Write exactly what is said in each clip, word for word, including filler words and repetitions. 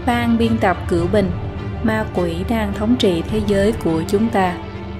Ban biên tập Cửu Bình, ma quỷ đang thống trị thế giới của chúng ta.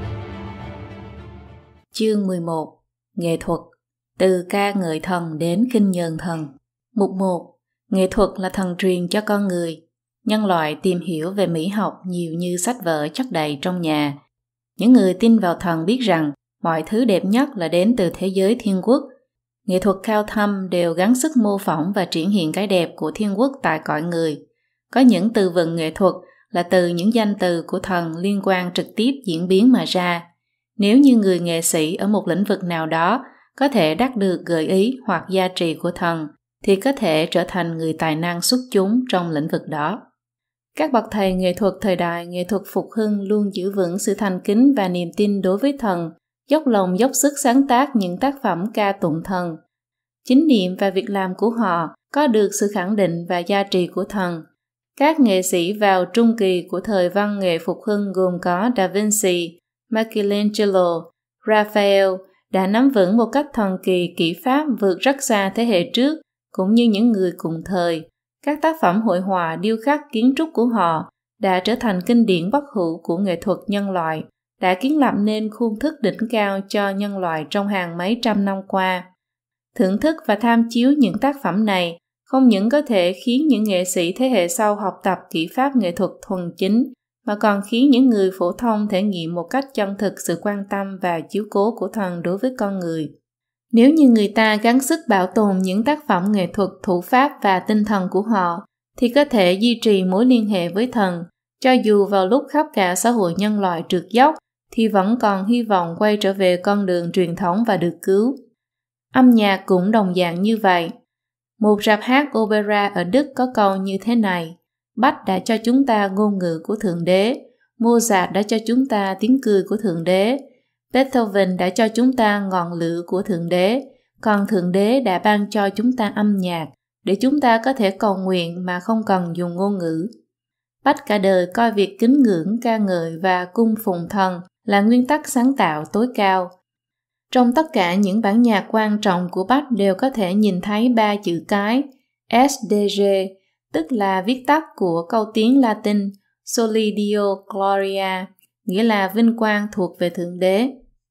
Chương mười một. Nghệ thuật, từ ca ngợi thần đến khinh nhờn thần. Mục một. Nghệ thuật là thần truyền cho con người. Nhân loại tìm hiểu về mỹ học nhiều như sách vở chất đầy trong nhà. Những người tin vào thần biết rằng mọi thứ đẹp nhất là đến từ thế giới thiên quốc. Nghệ thuật cao thâm đều gắng sức mô phỏng và triển hiện cái đẹp của thiên quốc tại cõi người. Có những từ vựng nghệ thuật là từ những danh từ của thần liên quan trực tiếp diễn biến mà ra. Nếu như người nghệ sĩ ở một lĩnh vực nào đó có thể đắc được gợi ý hoặc gia trì của thần, thì có thể trở thành người tài năng xuất chúng trong lĩnh vực đó. Các bậc thầy nghệ thuật thời đại nghệ thuật phục hưng luôn giữ vững sự thành kính và niềm tin đối với thần, dốc lòng dốc sức sáng tác những tác phẩm ca tụng thần. Chính niệm và việc làm của họ có được sự khẳng định và gia trì của thần. Các nghệ sĩ vào trung kỳ của thời văn nghệ phục hưng gồm có Da Vinci, Michelangelo, Raphael đã nắm vững một cách thần kỳ kỹ pháp vượt rất xa thế hệ trước, cũng như những người cùng thời. Các tác phẩm hội họa, điêu khắc, kiến trúc của họ đã trở thành kinh điển bất hủ của nghệ thuật nhân loại, đã kiến lập nên khuôn thức đỉnh cao cho nhân loại trong hàng mấy trăm năm qua. Thưởng thức và tham chiếu những tác phẩm này không những có thể khiến những nghệ sĩ thế hệ sau học tập kỹ pháp nghệ thuật thuần chính, mà còn khiến những người phổ thông thể nghiệm một cách chân thực sự quan tâm và chiếu cố của thần đối với con người. Nếu như người ta gắng sức bảo tồn những tác phẩm nghệ thuật thủ pháp và tinh thần của họ, thì có thể duy trì mối liên hệ với thần, cho dù vào lúc khắp cả xã hội nhân loại trượt dốc, thì vẫn còn hy vọng quay trở về con đường truyền thống và được cứu. Âm nhạc cũng đồng dạng như vậy. Một rạp hát opera ở Đức có câu như thế này: Bach đã cho chúng ta ngôn ngữ của Thượng Đế, Mozart đã cho chúng ta tiếng cười của Thượng Đế, Beethoven đã cho chúng ta ngọn lửa của Thượng Đế, còn Thượng Đế đã ban cho chúng ta âm nhạc để chúng ta có thể cầu nguyện mà không cần dùng ngôn ngữ. Bach cả đời coi việc kính ngưỡng, ca ngợi và cung phụng thần là nguyên tắc sáng tạo tối cao. Trong tất cả những bản nhạc quan trọng của Bach đều có thể nhìn thấy ba chữ cái S D G, tức là viết tắt của câu tiếng Latin Soli Deo Gloria, nghĩa là vinh quang thuộc về Thượng Đế.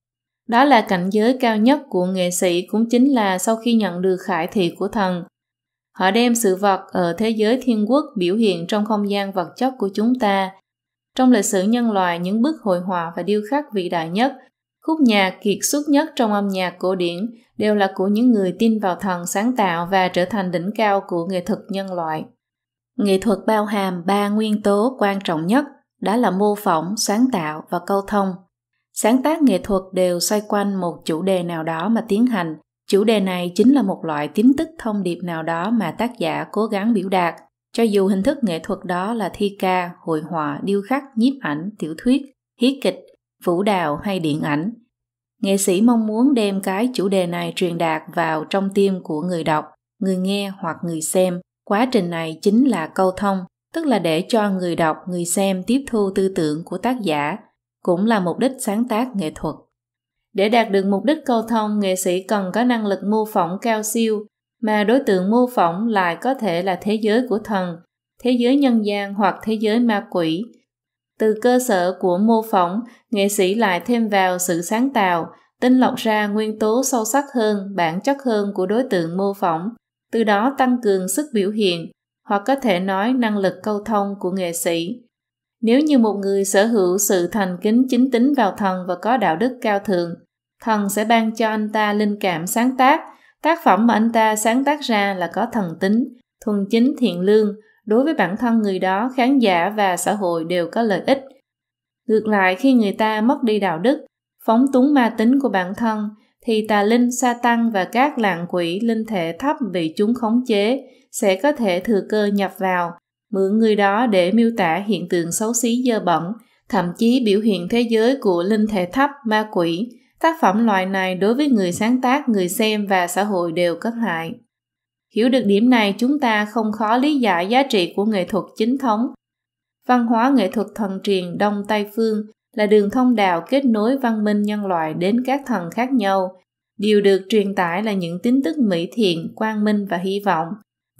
Đó là cảnh giới cao nhất của nghệ sĩ, cũng chính là sau khi nhận được khải thị của thần, họ đem sự vật ở thế giới thiên quốc biểu hiện trong không gian vật chất của chúng ta. Trong lịch sử nhân loại, những bức hội họa và điêu khắc vĩ đại nhất, khúc nhạc kiệt xuất nhất trong âm nhạc cổ điển đều là của những người tin vào thần sáng tạo và trở thành đỉnh cao của nghệ thuật nhân loại. Nghệ thuật bao hàm ba nguyên tố quan trọng nhất, đó là mô phỏng, sáng tạo và câu thông. Sáng tác nghệ thuật đều xoay quanh một chủ đề nào đó mà tiến hành. Chủ đề này chính là một loại tín tức thông điệp nào đó mà tác giả cố gắng biểu đạt, cho dù hình thức nghệ thuật đó là thi ca, hội họa, điêu khắc, nhiếp ảnh, tiểu thuyết, hí kịch, vũ đạo hay điện ảnh. Nghệ sĩ mong muốn đem cái chủ đề này truyền đạt vào trong tim của người đọc, người nghe hoặc người xem. Quá trình này chính là câu thông, tức là để cho người đọc, người xem tiếp thu tư tưởng của tác giả, cũng là mục đích sáng tác nghệ thuật. Để đạt được mục đích câu thông, nghệ sĩ cần có năng lực mô phỏng cao siêu, mà đối tượng mô phỏng lại có thể là thế giới của thần, thế giới nhân gian hoặc thế giới ma quỷ. Từ cơ sở của mô phỏng, nghệ sĩ lại thêm vào sự sáng tạo, tinh lọc ra nguyên tố sâu sắc hơn, bản chất hơn của đối tượng mô phỏng, từ đó tăng cường sức biểu hiện, hoặc có thể nói năng lực câu thông của nghệ sĩ. Nếu như một người sở hữu sự thành kính chính tín vào thần và có đạo đức cao thượng, thần sẽ ban cho anh ta linh cảm sáng tác. Tác phẩm mà anh ta sáng tác ra là có thần tính, thuần chính, thiện lương, đối với bản thân người đó, khán giả và xã hội đều có lợi ích. Ngược lại, khi người ta mất đi đạo đức, phóng túng ma tính của bản thân, thì tà linh, sa tăng và các lạng quỷ linh thể thấp bị chúng khống chế sẽ có thể thừa cơ nhập vào, mượn người đó để miêu tả hiện tượng xấu xí dơ bẩn, thậm chí biểu hiện thế giới của linh thể thấp, ma quỷ. Tác phẩm loại này đối với người sáng tác, người xem và xã hội đều có hại. Hiểu được điểm này, chúng ta không khó lý giải giá trị của nghệ thuật chính thống. Văn hóa nghệ thuật thần truyền Đông Tây Phương là đường thông đạo kết nối văn minh nhân loại đến các thần khác nhau. Điều được truyền tải là những tín tức mỹ thiện, quang minh và hy vọng.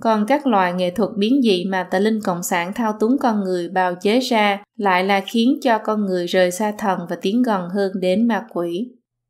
Còn các loại nghệ thuật biến dị mà tà linh cộng sản thao túng con người bào chế ra lại là khiến cho con người rời xa thần và tiến gần hơn đến ma quỷ.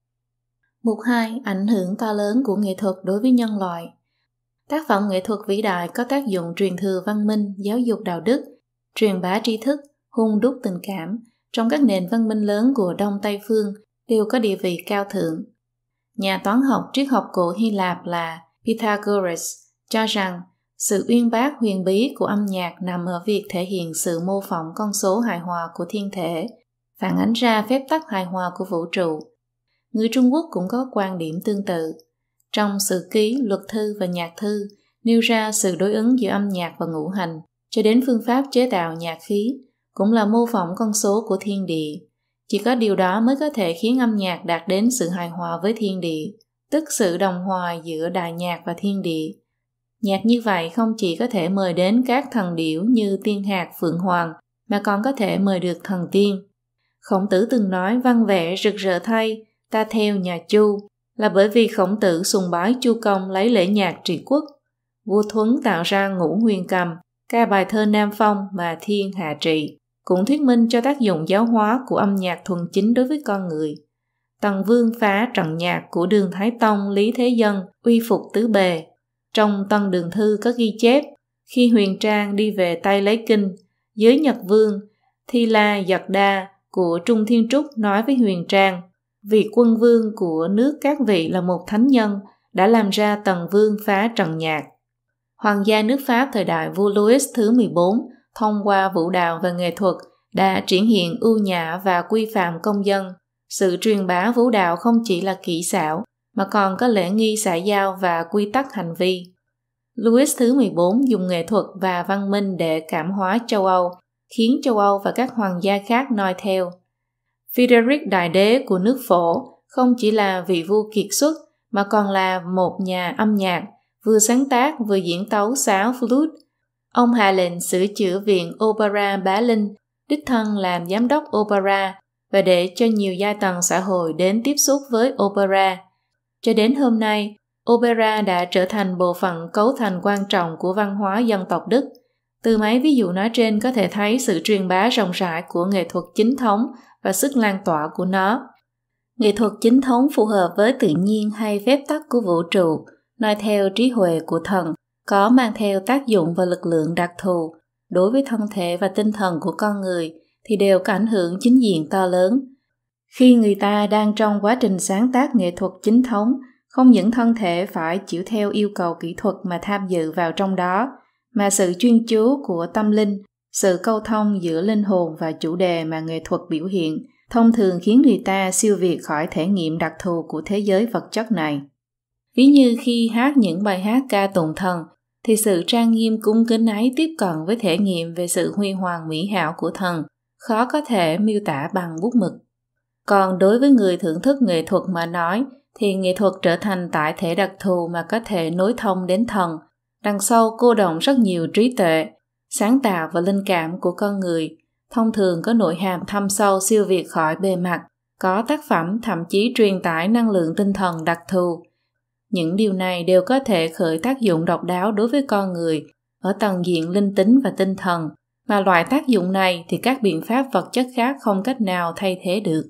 Mục hai. Ảnh hưởng to lớn của nghệ thuật đối với nhân loại. Tác phẩm nghệ thuật vĩ đại có tác dụng truyền thừa văn minh, giáo dục đạo đức, truyền bá tri thức, hun đúc tình cảm. Trong các nền văn minh lớn của Đông Tây Phương đều có địa vị cao thượng. Nhà toán học triết học cổ Hy Lạp là Pythagoras cho rằng sự uyên bác huyền bí của âm nhạc nằm ở việc thể hiện sự mô phỏng con số hài hòa của thiên thể, phản ánh ra phép tắc hài hòa của vũ trụ. Người Trung Quốc cũng có quan điểm tương tự. Trong sử ký, luật thư và nhạc thư nêu ra sự đối ứng giữa âm nhạc và ngũ hành, cho đến phương pháp chế tạo nhạc khí, cũng là mô phỏng con số của thiên địa. Chỉ có điều đó mới có thể khiến âm nhạc đạt đến sự hài hòa với thiên địa, tức sự đồng hòa giữa đại nhạc và thiên địa. Nhạc như vậy không chỉ có thể mời đến các thần điểu như tiên hạc, phượng hoàng, mà còn có thể mời được thần tiên. Khổng Tử từng nói văn vẻ rực rỡ thay, ta theo nhà Chu, là bởi vì Khổng Tử sùng bái Chu Công lấy lễ nhạc trị quốc. Vua Thuấn tạo ra ngũ huyền cầm, ca bài thơ Nam Phong mà thiên hạ trị, cũng thuyết minh cho tác dụng giáo hóa của âm nhạc thuần chính đối với con người. Tần Vương phá trận nhạc của Đường Thái Tông Lý Thế Dân uy phục tứ bề. Trong Tân Đường Thư có ghi chép, khi Huyền Trang đi về Tây lấy kinh, dưới Nhật Vương, Thi La Giật Đa của Trung Thiên Trúc nói với Huyền Trang, vị quân vương của nước các vị là một thánh nhân, đã làm ra Tần Vương phá trận nhạc. Hoàng gia nước Pháp thời đại vua Louis thứ mười bốn, thông qua vũ đạo và nghệ thuật, đã triển hiện ưu nhã và quy phạm công dân. Sự truyền bá vũ đạo không chỉ là kỹ xảo, mà còn có lễ nghi xã giao và quy tắc hành vi. Louis thứ mười bốn dùng nghệ thuật và văn minh để cảm hóa châu Âu, khiến châu Âu và các hoàng gia khác noi theo. Frederick Đại Đế của nước Phổ không chỉ là vị vua kiệt xuất, mà còn là một nhà âm nhạc, vừa sáng tác vừa diễn tấu sáo flute. Ông hạ lệnh sửa chữa viện Opera Bá Linh, đích thân làm giám đốc opera và để cho nhiều giai tầng xã hội đến tiếp xúc với opera. Cho đến hôm nay, opera đã trở thành bộ phận cấu thành quan trọng của văn hóa dân tộc Đức. Từ mấy ví dụ nói trên có thể thấy sự truyền bá rộng rãi của nghệ thuật chính thống và sức lan tỏa của nó. Nghệ thuật chính thống phù hợp với tự nhiên hay phép tắc của vũ trụ, nói theo trí huệ của thần, có mang theo tác dụng và lực lượng đặc thù đối với thân thể và tinh thần của con người thì đều có ảnh hưởng chính diện to lớn. Khi người ta đang trong quá trình sáng tác nghệ thuật chính thống, không những thân thể phải chịu theo yêu cầu kỹ thuật mà tham dự vào trong đó, mà sự chuyên chú của tâm linh, sự câu thông giữa linh hồn và chủ đề mà nghệ thuật biểu hiện, thông thường khiến người ta siêu việt khỏi thể nghiệm đặc thù của thế giới vật chất này. Ví như khi hát những bài hát ca tụng thần, thì sự trang nghiêm cung kính ấy tiếp cận với thể nghiệm về sự huy hoàng mỹ hảo của thần, khó có thể miêu tả bằng bút mực. Còn đối với người thưởng thức nghệ thuật mà nói, thì nghệ thuật trở thành tại thể đặc thù mà có thể nối thông đến thần, đằng sau cô đọng rất nhiều trí tuệ, sáng tạo và linh cảm của con người, thông thường có nội hàm thâm sâu siêu việt khỏi bề mặt, có tác phẩm thậm chí truyền tải năng lượng tinh thần đặc thù. Những điều này đều có thể khởi tác dụng độc đáo đối với con người ở tầng diện linh tính và tinh thần, mà loại tác dụng này thì các biện pháp vật chất khác không cách nào thay thế được.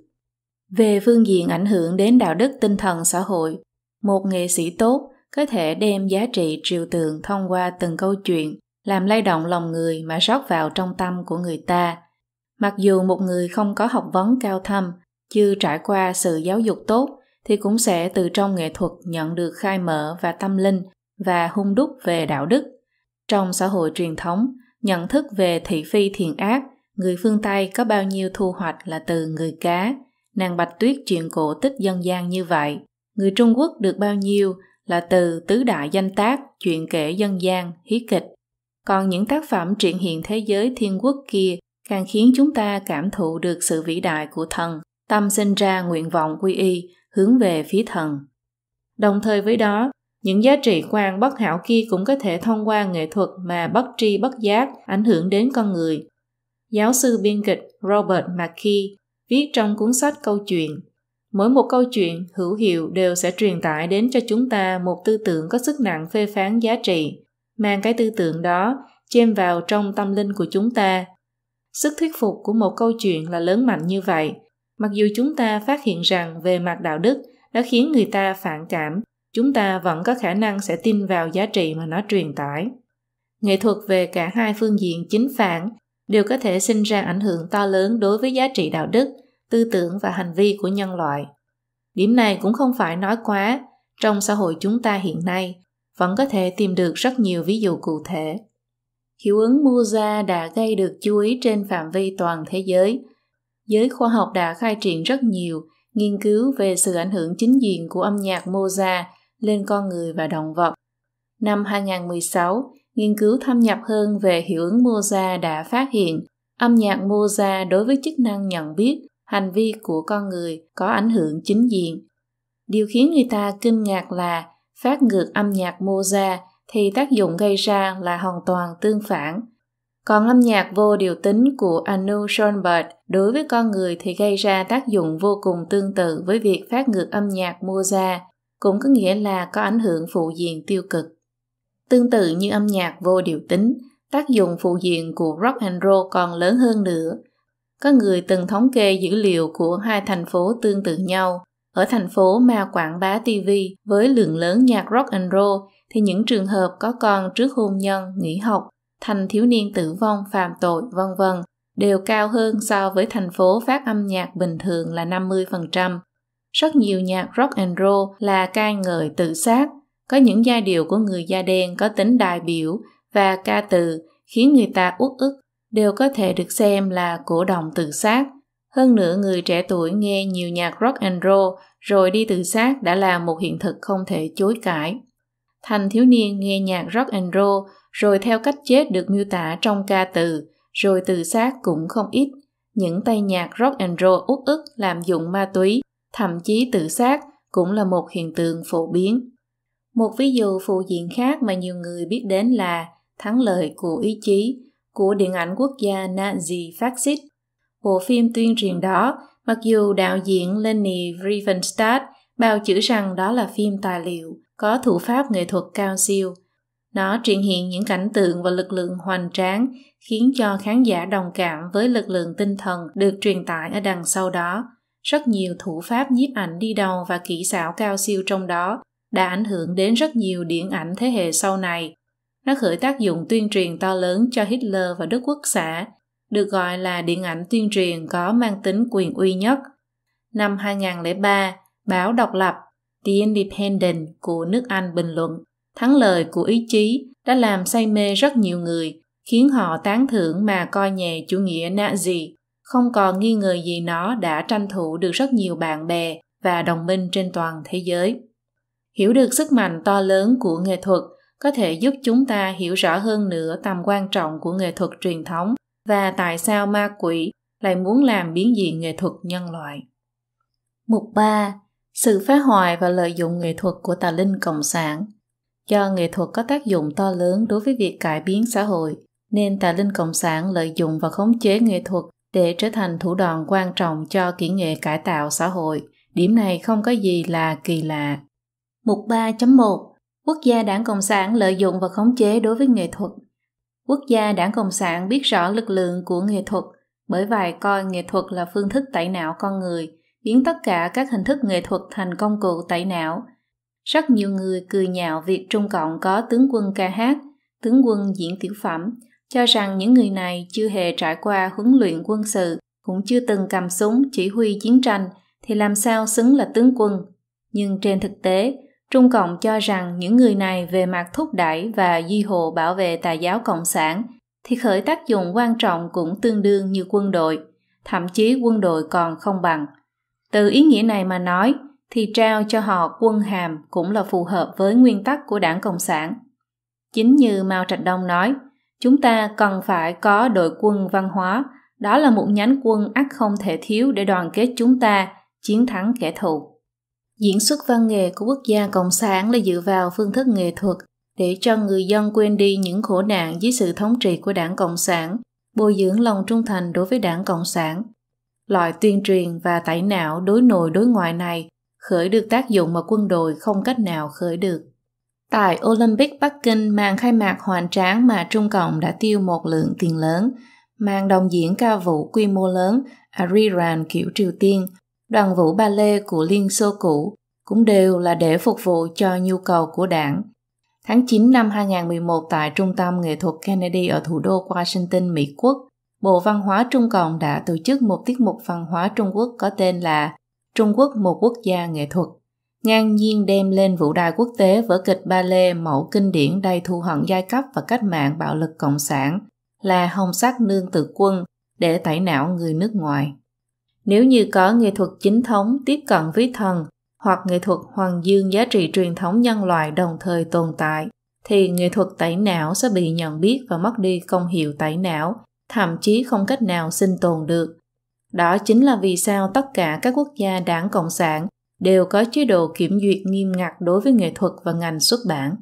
Về phương diện ảnh hưởng đến đạo đức tinh thần xã hội, một nghệ sĩ tốt có thể đem giá trị trừu tượng thông qua từng câu chuyện, làm lay động lòng người mà rót vào trong tâm của người ta. Mặc dù một người không có học vấn cao thâm, chưa trải qua sự giáo dục tốt, thì cũng sẽ từ trong nghệ thuật nhận được khai mở và tâm linh và hun đúc về đạo đức. Trong xã hội truyền thống, nhận thức về thị phi thiện ác, người phương Tây có bao nhiêu thu hoạch là từ người cá, nàng Bạch Tuyết chuyện cổ tích dân gian như vậy. Người Trung Quốc được bao nhiêu là từ tứ đại danh tác, chuyện kể dân gian, hí kịch. Còn những tác phẩm triển hiện thế giới thiên quốc kia càng khiến chúng ta cảm thụ được sự vĩ đại của thần, tâm sinh ra nguyện vọng quy y, hướng về phía thần. Đồng thời với đó, những giá trị quan bất hảo kia cũng có thể thông qua nghệ thuật mà bất tri bất giác ảnh hưởng đến con người. Giáo sư biên kịch Robert McKee viết trong cuốn sách Câu chuyện, mỗi một câu chuyện hữu hiệu đều sẽ truyền tải đến cho chúng ta một tư tưởng có sức nặng phê phán giá trị, mang cái tư tưởng đó chêm vào trong tâm linh của chúng ta. Sức thuyết phục của một câu chuyện là lớn mạnh như vậy. Mặc dù chúng ta phát hiện rằng về mặt đạo đức đã khiến người ta phản cảm, chúng ta vẫn có khả năng sẽ tin vào giá trị mà nó truyền tải. Nghệ thuật về cả hai phương diện chính phản đều có thể sinh ra ảnh hưởng to lớn đối với giá trị đạo đức, tư tưởng và hành vi của nhân loại. Điểm này cũng không phải nói quá, trong xã hội chúng ta hiện nay vẫn có thể tìm được rất nhiều ví dụ cụ thể. Hiệu ứng Mozart đã gây được chú ý trên phạm vi toàn thế giới. Giới khoa học đã khai triển rất nhiều nghiên cứu về sự ảnh hưởng chính diện của âm nhạc Mozart lên con người và động vật. Năm hai không một sáu, nghiên cứu thâm nhập hơn về hiệu ứng Mozart đã phát hiện âm nhạc Mozart đối với chức năng nhận biết hành vi của con người có ảnh hưởng chính diện. Điều khiến người ta kinh ngạc là phát ngược âm nhạc Mozart thì tác dụng gây ra là hoàn toàn tương phản. Còn âm nhạc vô điều tính của Arnold Schoenberg đối với con người thì gây ra tác dụng vô cùng tương tự với việc phát ngược âm nhạc Mozart, cũng có nghĩa là có ảnh hưởng phụ diện tiêu cực. Tương tự như âm nhạc vô điều tính, tác dụng phụ diện của rock and roll còn lớn hơn nữa. Có người từng thống kê dữ liệu của hai thành phố tương tự nhau. Ở thành phố mà quảng bá ti vi với lượng lớn nhạc rock and roll thì những trường hợp có con trước hôn nhân, nghỉ học, thanh thiếu niên tử vong, phạm tội, vân vân đều cao hơn so với thành phố phát âm nhạc bình thường là năm mươi phần trăm. Rất nhiều nhạc rock and roll là ca ngợi tự sát, có những giai điệu của người da đen có tính đại biểu và ca từ khiến người ta uất ức đều có thể được xem là cổ động tự sát. Hơn nữa, người trẻ tuổi nghe nhiều nhạc rock and roll rồi đi tự sát đã là một hiện thực không thể chối cãi. Thanh thiếu niên nghe nhạc rock and roll rồi theo cách chết được miêu tả trong ca từ, rồi tự sát cũng không ít. Những tay nhạc rock and roll uất ức lạm dụng ma túy, thậm chí tự sát cũng là một hiện tượng phổ biến. Một ví dụ phụ diện khác mà nhiều người biết đến là Thắng lợi của ý chí của điện ảnh quốc gia Nazi phát xít. Bộ phim tuyên truyền đó, mặc dù đạo diễn Leni Riefenstahl bào chữa rằng đó là phim tài liệu, có thủ pháp nghệ thuật cao siêu. Nó triển hiện những cảnh tượng và lực lượng hoành tráng, khiến cho khán giả đồng cảm với lực lượng tinh thần được truyền tải ở đằng sau đó. Rất nhiều thủ pháp nhiếp ảnh đi đầu và kỹ xảo cao siêu trong đó đã ảnh hưởng đến rất nhiều điện ảnh thế hệ sau này. Nó khởi tác dụng tuyên truyền to lớn cho Hitler và Đức Quốc xã, được gọi là điện ảnh tuyên truyền có mang tính quyền uy nhất. Năm hai không không ba, báo độc lập The Independent của nước Anh bình luận, thắng lợi của ý chí đã làm say mê rất nhiều người, khiến họ tán thưởng mà coi nhẹ chủ nghĩa Nazi. Không còn nghi ngờ gì nó đã tranh thủ được rất nhiều bạn bè và đồng minh trên toàn thế giới. Hiểu được sức mạnh to lớn của nghệ thuật có thể giúp chúng ta hiểu rõ hơn nữa tầm quan trọng của nghệ thuật truyền thống và tại sao ma quỷ lại muốn làm biến dị nghệ thuật nhân loại. Mục ba. Sự phá hoại và lợi dụng nghệ thuật của tà linh cộng sản. Do nghệ thuật có tác dụng to lớn đối với việc cải biến xã hội, nên tà linh cộng sản lợi dụng và khống chế nghệ thuật để trở thành thủ đoạn quan trọng cho kỹ nghệ cải tạo xã hội. Điểm này không có gì là kỳ lạ. Mục ba chấm một. Quốc gia Đảng Cộng sản lợi dụng và khống chế đối với nghệ thuật. Quốc gia Đảng Cộng sản biết rõ lực lượng của nghệ thuật, bởi vậy coi nghệ thuật là phương thức tẩy não con người, biến tất cả các hình thức nghệ thuật thành công cụ tẩy não. Rất nhiều người cười nhạo việc Trung Cộng có tướng quân ca hát, tướng quân diễn tiểu phẩm, cho rằng những người này chưa hề trải qua huấn luyện quân sự, cũng chưa từng cầm súng chỉ huy chiến tranh, thì làm sao xứng là tướng quân. Nhưng trên thực tế, Trung Cộng cho rằng những người này về mặt thúc đẩy và duy hộ bảo vệ tà giáo cộng sản thì khởi tác dụng quan trọng cũng tương đương như quân đội, thậm chí quân đội còn không bằng. Từ ý nghĩa này mà nói, thì trao cho họ quân hàm cũng là phù hợp với nguyên tắc của Đảng Cộng sản. Chính như Mao Trạch Đông nói, chúng ta cần phải có đội quân văn hóa, đó là một nhánh quân ắt không thể thiếu để đoàn kết chúng ta, chiến thắng kẻ thù. Diễn xuất văn nghệ của quốc gia Cộng sản là dựa vào phương thức nghệ thuật để cho người dân quên đi những khổ nạn dưới sự thống trị của Đảng Cộng sản, bồi dưỡng lòng trung thành đối với Đảng Cộng sản. Loại tuyên truyền và tẩy não đối nội đối ngoại này khởi được tác dụng mà quân đội không cách nào khởi được. Tại Olympic Bắc Kinh, màn khai mạc hoành tráng mà Trung Cộng đã tiêu một lượng tiền lớn, màn đồng diễn ca vũ quy mô lớn Arirang kiểu Triều Tiên, đoàn vũ ballet của Liên Xô cũ cũng đều là để phục vụ cho nhu cầu của đảng. Tháng chín năm hai không một một tại Trung tâm Nghệ thuật Kennedy ở thủ đô Washington, Mỹ Quốc, Bộ Văn hóa Trung Cộng đã tổ chức một tiết mục văn hóa Trung Quốc có tên là Trung Quốc một quốc gia nghệ thuật, ngang nhiên đem lên vũ đài quốc tế vở kịch ballet mẫu kinh điển đầy thù hận giai cấp và cách mạng bạo lực cộng sản là Hồng Sắc Nương Tử Quân để tẩy não người nước ngoài. Nếu như có nghệ thuật chính thống tiếp cận với thần hoặc nghệ thuật hoàng dương giá trị truyền thống nhân loại đồng thời tồn tại, thì nghệ thuật tẩy não sẽ bị nhận biết và mất đi công hiệu tẩy não, thậm chí không cách nào sinh tồn được. Đó chính là vì sao tất cả các quốc gia đảng Cộng sản đều có chế độ kiểm duyệt nghiêm ngặt đối với nghệ thuật và ngành xuất bản.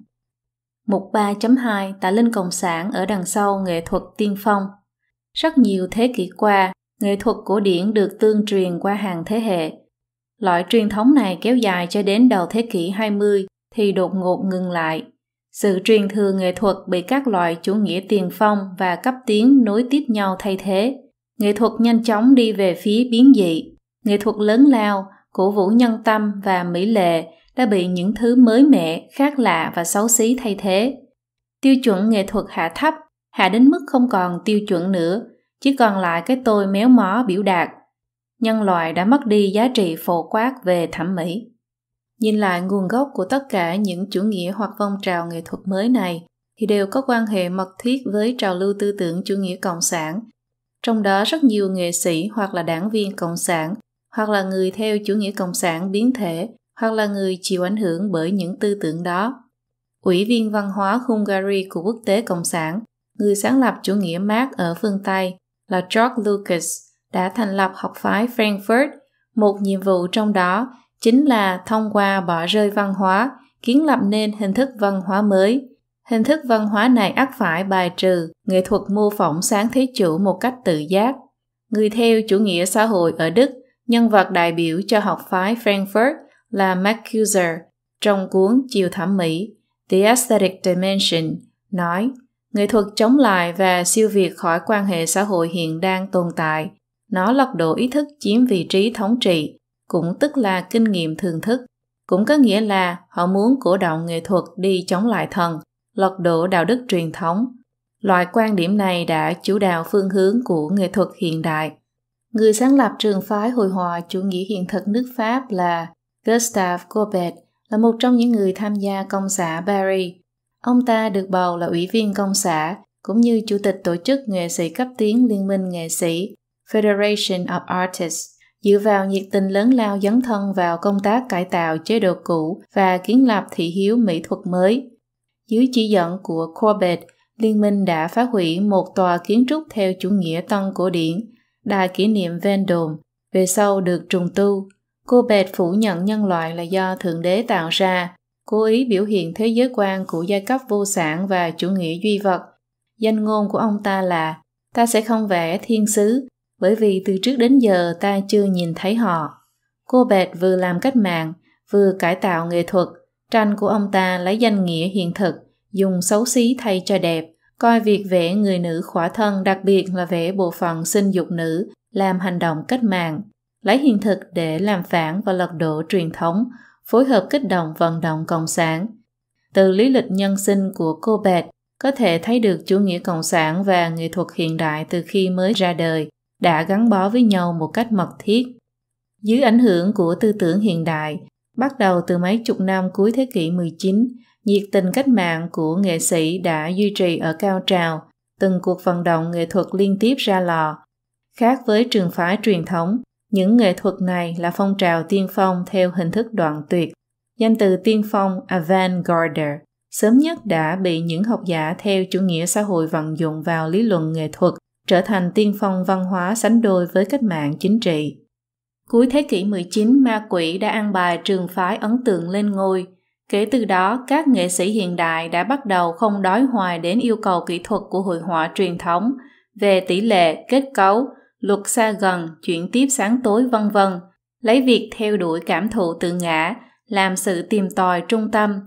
Mục ba chấm hai Tà linh Cộng sản ở đằng sau nghệ thuật tiên phong. Rất nhiều thế kỷ qua, nghệ thuật cổ điển được tương truyền qua hàng thế hệ. Loại truyền thống này kéo dài cho đến đầu thế kỷ hai mươi thì đột ngột ngừng lại. Sự truyền thừa nghệ thuật bị các loại chủ nghĩa tiền phong và cấp tiến nối tiếp nhau thay thế. Nghệ thuật nhanh chóng đi về phía biến dị. Nghệ thuật lớn lao, cổ vũ nhân tâm và mỹ lệ đã bị những thứ mới mẻ, khác lạ và xấu xí thay thế. Tiêu chuẩn nghệ thuật hạ thấp, hạ đến mức không còn tiêu chuẩn nữa, chỉ còn lại cái tôi méo mó biểu đạt. Nhân loại đã mất đi giá trị phổ quát về thẩm mỹ. Nhìn lại nguồn gốc của tất cả những chủ nghĩa hoặc phong trào nghệ thuật mới này thì đều có quan hệ mật thiết với trào lưu tư tưởng chủ nghĩa cộng sản. Trong đó rất nhiều nghệ sĩ hoặc là đảng viên cộng sản, hoặc là người theo chủ nghĩa cộng sản biến thể, hoặc là người chịu ảnh hưởng bởi những tư tưởng đó. Ủy viên văn hóa Hungary của Quốc tế Cộng sản, người sáng lập chủ nghĩa Mác ở phương Tây là George Lucas, đã thành lập học phái Frankfurt. Một nhiệm vụ trong đó chính là thông qua bỏ rơi văn hóa, kiến lập nên hình thức văn hóa mới. Hình thức văn hóa này ắt phải bài trừ nghệ thuật mô phỏng sáng thế chủ một cách tự giác. Người theo chủ nghĩa xã hội ở Đức, nhân vật đại biểu cho học phái Frankfurt là Marcuse trong cuốn Chiều thẩm mỹ The Aesthetic Dimension nói, nghệ thuật chống lại và siêu việt khỏi quan hệ xã hội hiện đang tồn tại. Nó lật đổ ý thức chiếm vị trí thống trị, cũng tức là kinh nghiệm thường thức. Cũng có nghĩa là họ muốn cổ động nghệ thuật đi chống lại thần, lật đổ đạo đức truyền thống. Loại quan điểm này đã chủ đạo phương hướng của nghệ thuật hiện đại. Người sáng lập trường phái hội họa chủ nghĩa hiện thực nước Pháp là Gustave Courbet là một trong những người tham gia công xã Paris. Ông ta được bầu là ủy viên công xã, cũng như chủ tịch tổ chức nghệ sĩ cấp tiến Liên minh nghệ sĩ Federation of Artists, dựa vào nhiệt tình lớn lao dấn thân vào công tác cải tạo chế độ cũ và kiến lập thị hiếu mỹ thuật mới. Dưới chỉ dẫn của Courbet, Liên minh đã phá hủy một tòa kiến trúc theo chủ nghĩa tân cổ điển, đài kỷ niệm Vendôme, về sau được trùng tu. Courbet phủ nhận nhân loại là do Thượng Đế tạo ra, cố ý biểu hiện thế giới quan của giai cấp vô sản và chủ nghĩa duy vật. Danh ngôn của ông ta là, ta sẽ không vẽ thiên sứ, bởi vì từ trước đến giờ ta chưa nhìn thấy họ. Courbet vừa làm cách mạng, vừa cải tạo nghệ thuật. Tranh của ông ta lấy danh nghĩa hiện thực, dùng xấu xí thay cho đẹp, coi việc vẽ người nữ khỏa thân, đặc biệt là vẽ bộ phận sinh dục nữ, làm hành động cách mạng, lấy hiện thực để làm phản và lật đổ truyền thống, phối hợp kích động vận động cộng sản. Từ lý lịch nhân sinh của Courbet, có thể thấy được chủ nghĩa cộng sản và nghệ thuật hiện đại từ khi mới ra đời đã gắn bó với nhau một cách mật thiết. Dưới ảnh hưởng của tư tưởng hiện đại, bắt đầu từ mấy chục năm cuối thế kỷ mười chín, nhiệt tình cách mạng của nghệ sĩ đã duy trì ở cao trào, từng cuộc vận động nghệ thuật liên tiếp ra lò. Khác với trường phái truyền thống, những nghệ thuật này là phong trào tiên phong theo hình thức đoạn tuyệt. Danh từ tiên phong avant-garde sớm nhất đã bị những học giả theo chủ nghĩa xã hội vận dụng vào lý luận nghệ thuật, trở thành tiên phong văn hóa sánh đôi với cách mạng chính trị. Cuối thế kỷ mười chín, ma quỷ đã ăn bài trường phái ấn tượng lên ngôi. Kể từ đó, các nghệ sĩ hiện đại đã bắt đầu không đói hoài đến yêu cầu kỹ thuật của hội họa truyền thống về tỷ lệ, kết cấu, luật xa gần, chuyển tiếp sáng tối vân vân, lấy việc theo đuổi cảm thụ tự ngã làm sự tìm tòi trung tâm.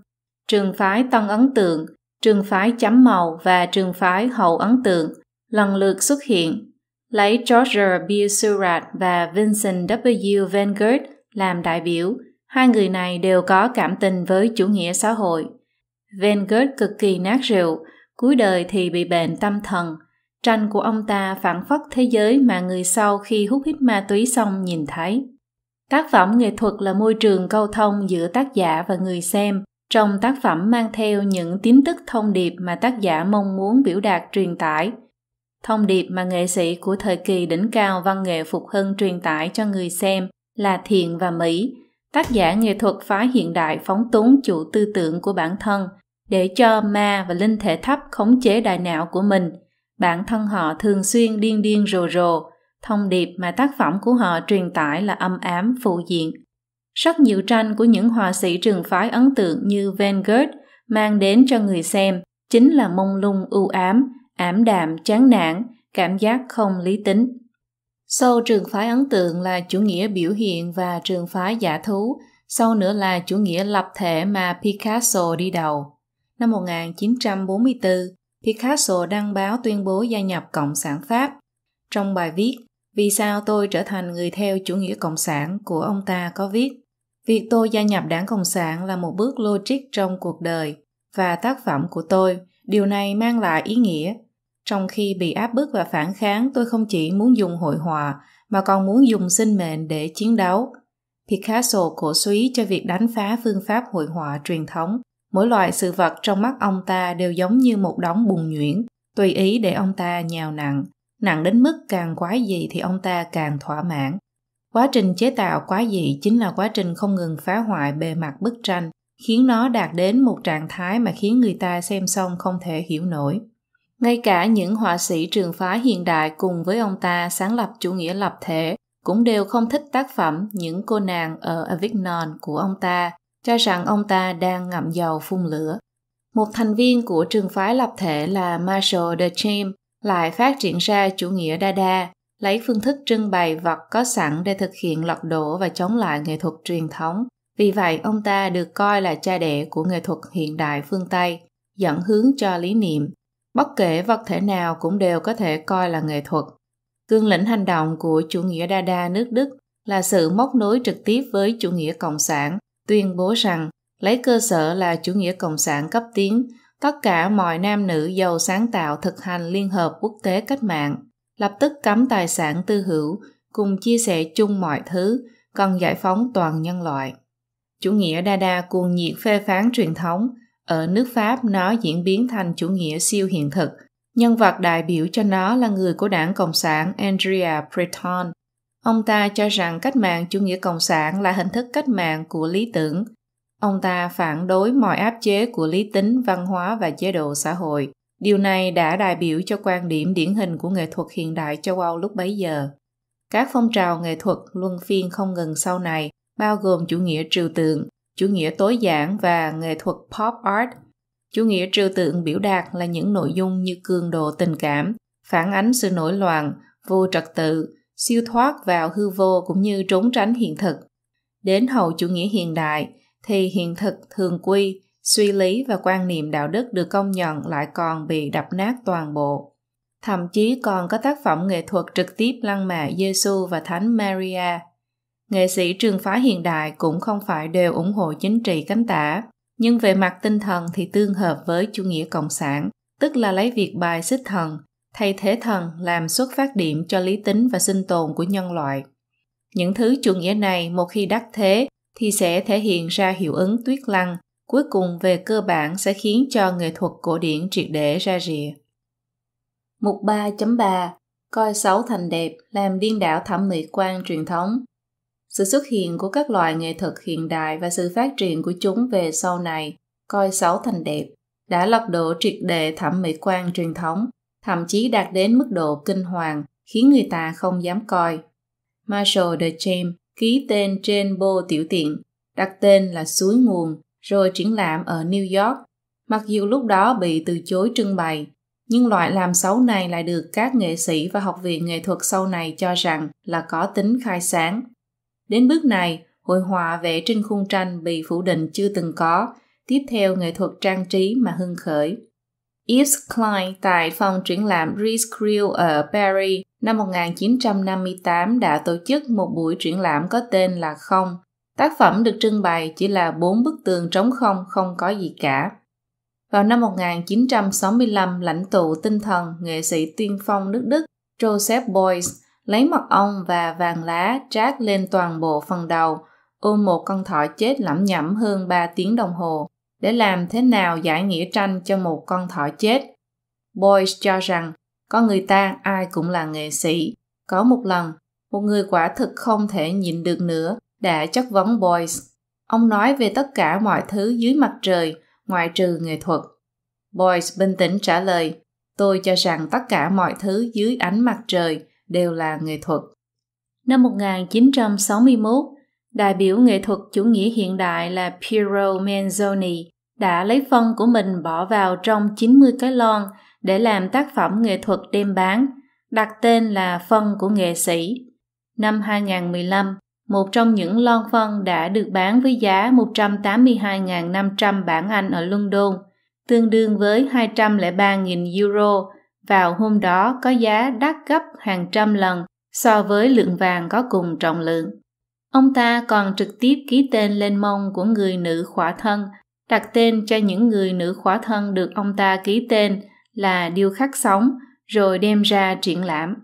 trường phái Tân Ấn Tượng, trường phái Chấm Màu và trường phái Hậu Ấn Tượng lần lượt xuất hiện, lấy George B. Seurat và Vincent W. Van Gogh làm đại biểu. Hai người này đều có cảm tình với chủ nghĩa xã hội. Van Gogh cực kỳ nát rượu, cuối đời thì bị bệnh tâm thần. Tranh của ông ta phản phất thế giới mà người sau khi hút hít ma túy xong nhìn thấy. Tác phẩm nghệ thuật là môi trường câu thông giữa tác giả và người xem. Trong tác phẩm mang theo những tin tức thông điệp mà tác giả mong muốn biểu đạt truyền tải. Thông điệp mà nghệ sĩ của thời kỳ đỉnh cao văn nghệ phục hưng truyền tải cho người xem là thiện và mỹ. Tác giả nghệ thuật phái hiện đại phóng túng chủ tư tưởng của bản thân để cho ma và linh thể thấp khống chế đại não của mình. Bản thân họ thường xuyên điên điên rồ rồ. Thông điệp mà tác phẩm của họ truyền tải là âm ám phụ diện. Rất nhiều tranh của những họa sĩ trường phái ấn tượng như Van Gogh mang đến cho người xem chính là mông lung u ám, ảm đạm, chán nản, cảm giác không lý tính. Sau trường phái ấn tượng là chủ nghĩa biểu hiện và trường phái giả thú, sau nữa là chủ nghĩa lập thể mà Picasso đi đầu. Năm một nghìn chín trăm bốn mươi tư, Picasso đăng báo tuyên bố gia nhập Cộng sản Pháp. Trong bài viết Vì sao tôi trở thành người theo chủ nghĩa cộng sản của ông ta có viết: Việc tôi gia nhập đảng Cộng sản là một bước logic trong cuộc đời và tác phẩm của tôi. Điều này mang lại ý nghĩa. Trong khi bị áp bức và phản kháng, tôi không chỉ muốn dùng hội họa mà còn muốn dùng sinh mệnh để chiến đấu. Picasso cổ suý cho việc đánh phá phương pháp hội họa truyền thống. Mỗi loại sự vật trong mắt ông ta đều giống như một đống bùn nhuyễn, tùy ý để ông ta nhào nặn. Nặng đến mức càng quái dị thì ông ta càng thỏa mãn. Quá trình chế tạo quái dị chính là quá trình không ngừng phá hoại bề mặt bức tranh, khiến nó đạt đến một trạng thái mà khiến người ta xem xong không thể hiểu nổi. Ngay cả những họa sĩ trường phái hiện đại cùng với ông ta sáng lập chủ nghĩa lập thể cũng đều không thích tác phẩm Những cô nàng ở Avignon của ông ta, cho rằng ông ta đang ngậm dầu phun lửa. Một thành viên của trường phái lập thể là Marcel Duchamp lại phát triển ra chủ nghĩa Dada, lấy phương thức trưng bày vật có sẵn để thực hiện lật đổ và chống lại nghệ thuật truyền thống. Vì vậy, ông ta được coi là cha đẻ của nghệ thuật hiện đại phương Tây, dẫn hướng cho lý niệm. Bất kể vật thể nào cũng đều có thể coi là nghệ thuật. Cương lĩnh hành động của chủ nghĩa Dada nước Đức là sự móc nối trực tiếp với chủ nghĩa cộng sản, tuyên bố rằng lấy cơ sở là chủ nghĩa cộng sản cấp tiến, tất cả mọi nam nữ giàu sáng tạo thực hành Liên hợp quốc tế cách mạng, lập tức cấm tài sản tư hữu, cùng chia sẻ chung mọi thứ, cần giải phóng toàn nhân loại. Chủ nghĩa Dada cuồng nhiệt phê phán truyền thống. Ở nước Pháp, nó diễn biến thành chủ nghĩa siêu hiện thực. Nhân vật đại biểu cho nó là người của đảng Cộng sản Andrea Breton. Ông ta cho rằng cách mạng chủ nghĩa cộng sản là hình thức cách mạng của lý tưởng. Ông ta phản đối mọi áp chế của lý tính, văn hóa và chế độ xã hội. Điều này đã đại biểu cho quan điểm điển hình của nghệ thuật hiện đại châu Âu lúc bấy giờ. Các phong trào nghệ thuật luân phiên không ngừng sau này, bao gồm chủ nghĩa trừu tượng, chủ nghĩa tối giản và nghệ thuật pop art. Chủ nghĩa trừu tượng biểu đạt là những nội dung như cường độ tình cảm, phản ánh sự nổi loạn, vô trật tự, siêu thoát vào hư vô cũng như trốn tránh hiện thực. Đến hậu chủ nghĩa hiện đại thì hiện thực thường quy, suy lý và quan niệm đạo đức được công nhận lại còn bị đập nát toàn bộ. Thậm chí còn có tác phẩm nghệ thuật trực tiếp lăng mạ Giêsu và Thánh Maria. Nghệ sĩ trường phái hiện đại cũng không phải đều ủng hộ chính trị cánh tả, nhưng về mặt tinh thần thì tương hợp với chủ nghĩa cộng sản, tức là lấy việc bài xích thần, thay thế thần làm xuất phát điểm cho lý tính và sinh tồn của nhân loại. Những thứ chủ nghĩa này một khi đắc thế thì sẽ thể hiện ra hiệu ứng tuyết lăng, cuối cùng về cơ bản sẽ khiến cho nghệ thuật cổ điển triệt để ra rìa. Mục ba chấm ba. Coi xấu thành đẹp, làm điên đảo thẩm mỹ quan truyền thống. Sự xuất hiện của các loại nghệ thuật hiện đại và sự phát triển của chúng về sau này, coi xấu thành đẹp, đã lật đổ triệt để thẩm mỹ quan truyền thống, thậm chí đạt đến mức độ kinh hoàng, khiến người ta không dám coi. Marcel Duchamp ký tên trên bô tiểu tiện, đặt tên là Suối Nguồn, rồi triển lãm ở New York. Mặc dù lúc đó bị từ chối trưng bày, nhưng loại làm xấu này lại được các nghệ sĩ và học viện nghệ thuật sau này cho rằng là có tính khai sáng. Đến bước này, hội họa vẽ trên khung tranh bị phủ định chưa từng có, tiếp theo nghệ thuật trang trí mà hưng khởi. Yves Klein tại phòng triển lãm Rijksmuseum ở Paris năm một nghìn chín trăm năm mươi tám đã tổ chức một buổi triển lãm có tên là Không. Tác phẩm được trưng bày chỉ là bốn bức tường trống không, không có gì cả. Vào năm một nghìn chín trăm sáu mươi lăm, lãnh tụ tinh thần, nghệ sĩ tiên phong nước Đức Joseph Beuys lấy mật ong và vàng lá trát lên toàn bộ phần đầu, ôm một con thỏ chết lẩm nhẩm hơn ba tiếng đồng hồ, để làm thế nào giải nghĩa tranh cho một con thỏ chết. Beuys cho rằng, con người ta ai cũng là nghệ sĩ. Có một lần, một người quả thực không thể nhịn được nữa đã chất vấn Beuys. Ông nói về tất cả mọi thứ dưới mặt trời, ngoại trừ nghệ thuật. Beuys bình tĩnh trả lời, tôi cho rằng tất cả mọi thứ dưới ánh mặt trời đều là nghệ thuật. Năm một nghìn chín trăm sáu mươi mốt, đại biểu nghệ thuật chủ nghĩa hiện đại là Piero Manzoni đã lấy phân của mình bỏ vào trong chín mươi cái lon để làm tác phẩm nghệ thuật đem bán, đặt tên là phân của nghệ sĩ. Năm hai nghìn không trăm mười lăm, một trong những lon phân đã được bán với giá một trăm tám mươi hai nghìn năm trăm bảng Anh ở London, tương đương với hai trăm lẻ ba nghìn euro. Vào hôm đó có giá đắt gấp hàng trăm lần so với lượng vàng có cùng trọng lượng. Ông ta còn trực tiếp ký tên lên mông của người nữ khỏa thân, đặt tên cho những người nữ khỏa thân được ông ta ký tên là điêu khắc sống, rồi đem ra triển lãm.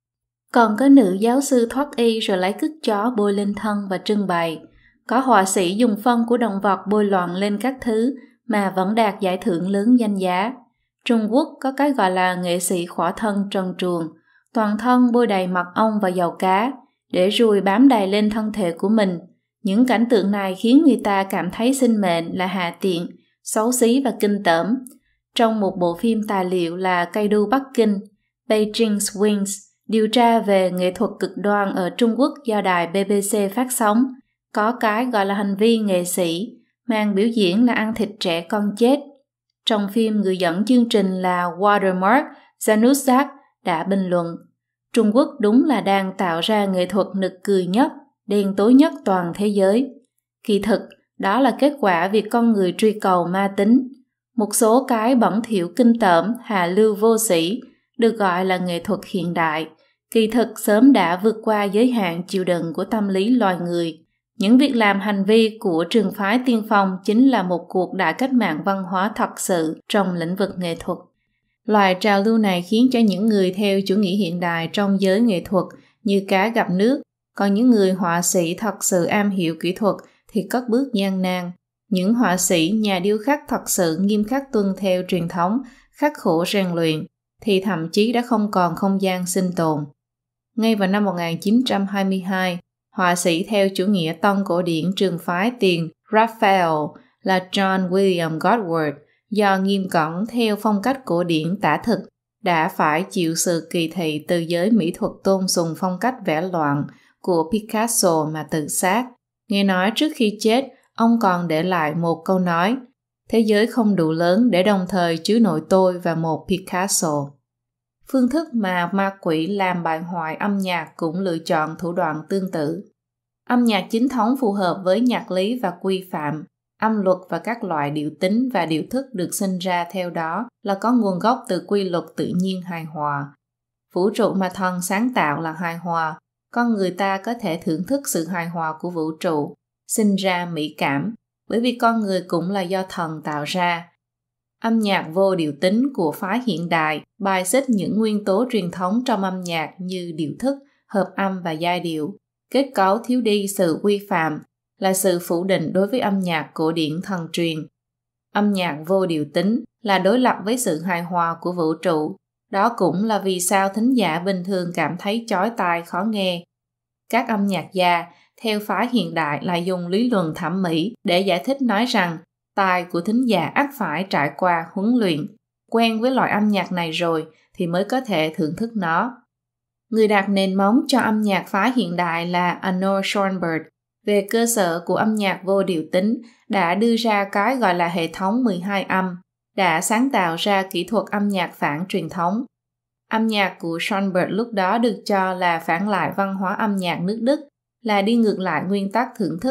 Còn có nữ giáo sư thoát y rồi lấy cứt chó bôi lên thân và trưng bày. Có họa sĩ dùng phân của động vật bôi loạn lên các thứ mà vẫn đạt giải thưởng lớn danh giá. Trung Quốc có cái gọi là nghệ sĩ khỏa thân trần truồng, toàn thân bôi đầy mật ong và dầu cá, để ruồi bám đầy lên thân thể của mình. Những cảnh tượng này khiến người ta cảm thấy sinh mệnh là hạ tiện, xấu xí và kinh tởm. Trong một bộ phim tài liệu là Cây đu Bắc Kinh, Beijing's Wings, điều tra về nghệ thuật cực đoan ở Trung Quốc do đài bê bê xê phát sóng, có cái gọi là hành vi nghệ sĩ, màn biểu diễn là ăn thịt trẻ con chết. Trong phim, người dẫn chương trình là Watermark Januzak đã bình luận, Trung Quốc đúng là đang tạo ra nghệ thuật nực cười nhất, đen tối nhất toàn thế giới. Kỳ thực, đó là kết quả việc con người truy cầu ma tính. Một số cái bẩn thỉu kinh tởm, hạ lưu vô sĩ, được gọi là nghệ thuật hiện đại, kỳ thực sớm đã vượt qua giới hạn chịu đựng của tâm lý loài người. Những việc làm hành vi của trường phái tiên phong chính là một cuộc đại cách mạng văn hóa thật sự trong lĩnh vực nghệ thuật. Loài trào lưu này khiến cho những người theo chủ nghĩa hiện đại trong giới nghệ thuật như cá gặp nước, còn những người họa sĩ thật sự am hiểu kỹ thuật thì cất bước gian nan. Những họa sĩ, nhà điêu khắc thật sự nghiêm khắc tuân theo truyền thống, khắc khổ rèn luyện, thì thậm chí đã không còn không gian sinh tồn. Ngay vào năm một nghìn chín trăm hai mươi hai, họa sĩ theo chủ nghĩa tân cổ điển trường phái tiền Raphael là John William Godward, do nghiêm cẩn theo phong cách cổ điển tả thực, đã phải chịu sự kỳ thị từ giới mỹ thuật tôn sùng phong cách vẽ loạn của Picasso mà tự sát. Nghe nói trước khi chết, ông còn để lại một câu nói, thế giới không đủ lớn để đồng thời chứa nội tôi và một Picasso. Phương thức mà ma quỷ làm bại hoại âm nhạc cũng lựa chọn thủ đoạn tương tự. Âm nhạc chính thống phù hợp với nhạc lý và quy phạm. Âm luật và các loại điệu tính và điệu thức được sinh ra theo đó là có nguồn gốc từ quy luật tự nhiên hài hòa. Vũ trụ mà thần sáng tạo là hài hòa, con người ta có thể thưởng thức sự hài hòa của vũ trụ, sinh ra mỹ cảm, bởi vì con người cũng là do thần tạo ra. Âm nhạc vô điệu tính của phái hiện đại bài xích những nguyên tố truyền thống trong âm nhạc như điệu thức, hợp âm và giai điệu. Kết cấu thiếu đi sự quy phạm là sự phủ định đối với âm nhạc cổ điển thần truyền. Âm nhạc vô điệu tính là đối lập với sự hài hòa của vũ trụ. Đó cũng là vì sao thính giả bình thường cảm thấy chói tai khó nghe. Các âm nhạc gia theo phái hiện đại lại dùng lý luận thẩm mỹ để giải thích, nói rằng tai của thính giả ắt phải trải qua huấn luyện, quen với loại âm nhạc này rồi thì mới có thể thưởng thức nó. Người đặt nền móng cho âm nhạc phái hiện đại là Arnold Schoenberg, về cơ sở của âm nhạc vô điệu tính, đã đưa ra cái gọi là hệ thống mười hai âm, đã sáng tạo ra kỹ thuật âm nhạc phản truyền thống. Âm nhạc của Schoenberg lúc đó được cho là phản lại văn hóa âm nhạc nước Đức, là đi ngược lại nguyên tắc thưởng thức,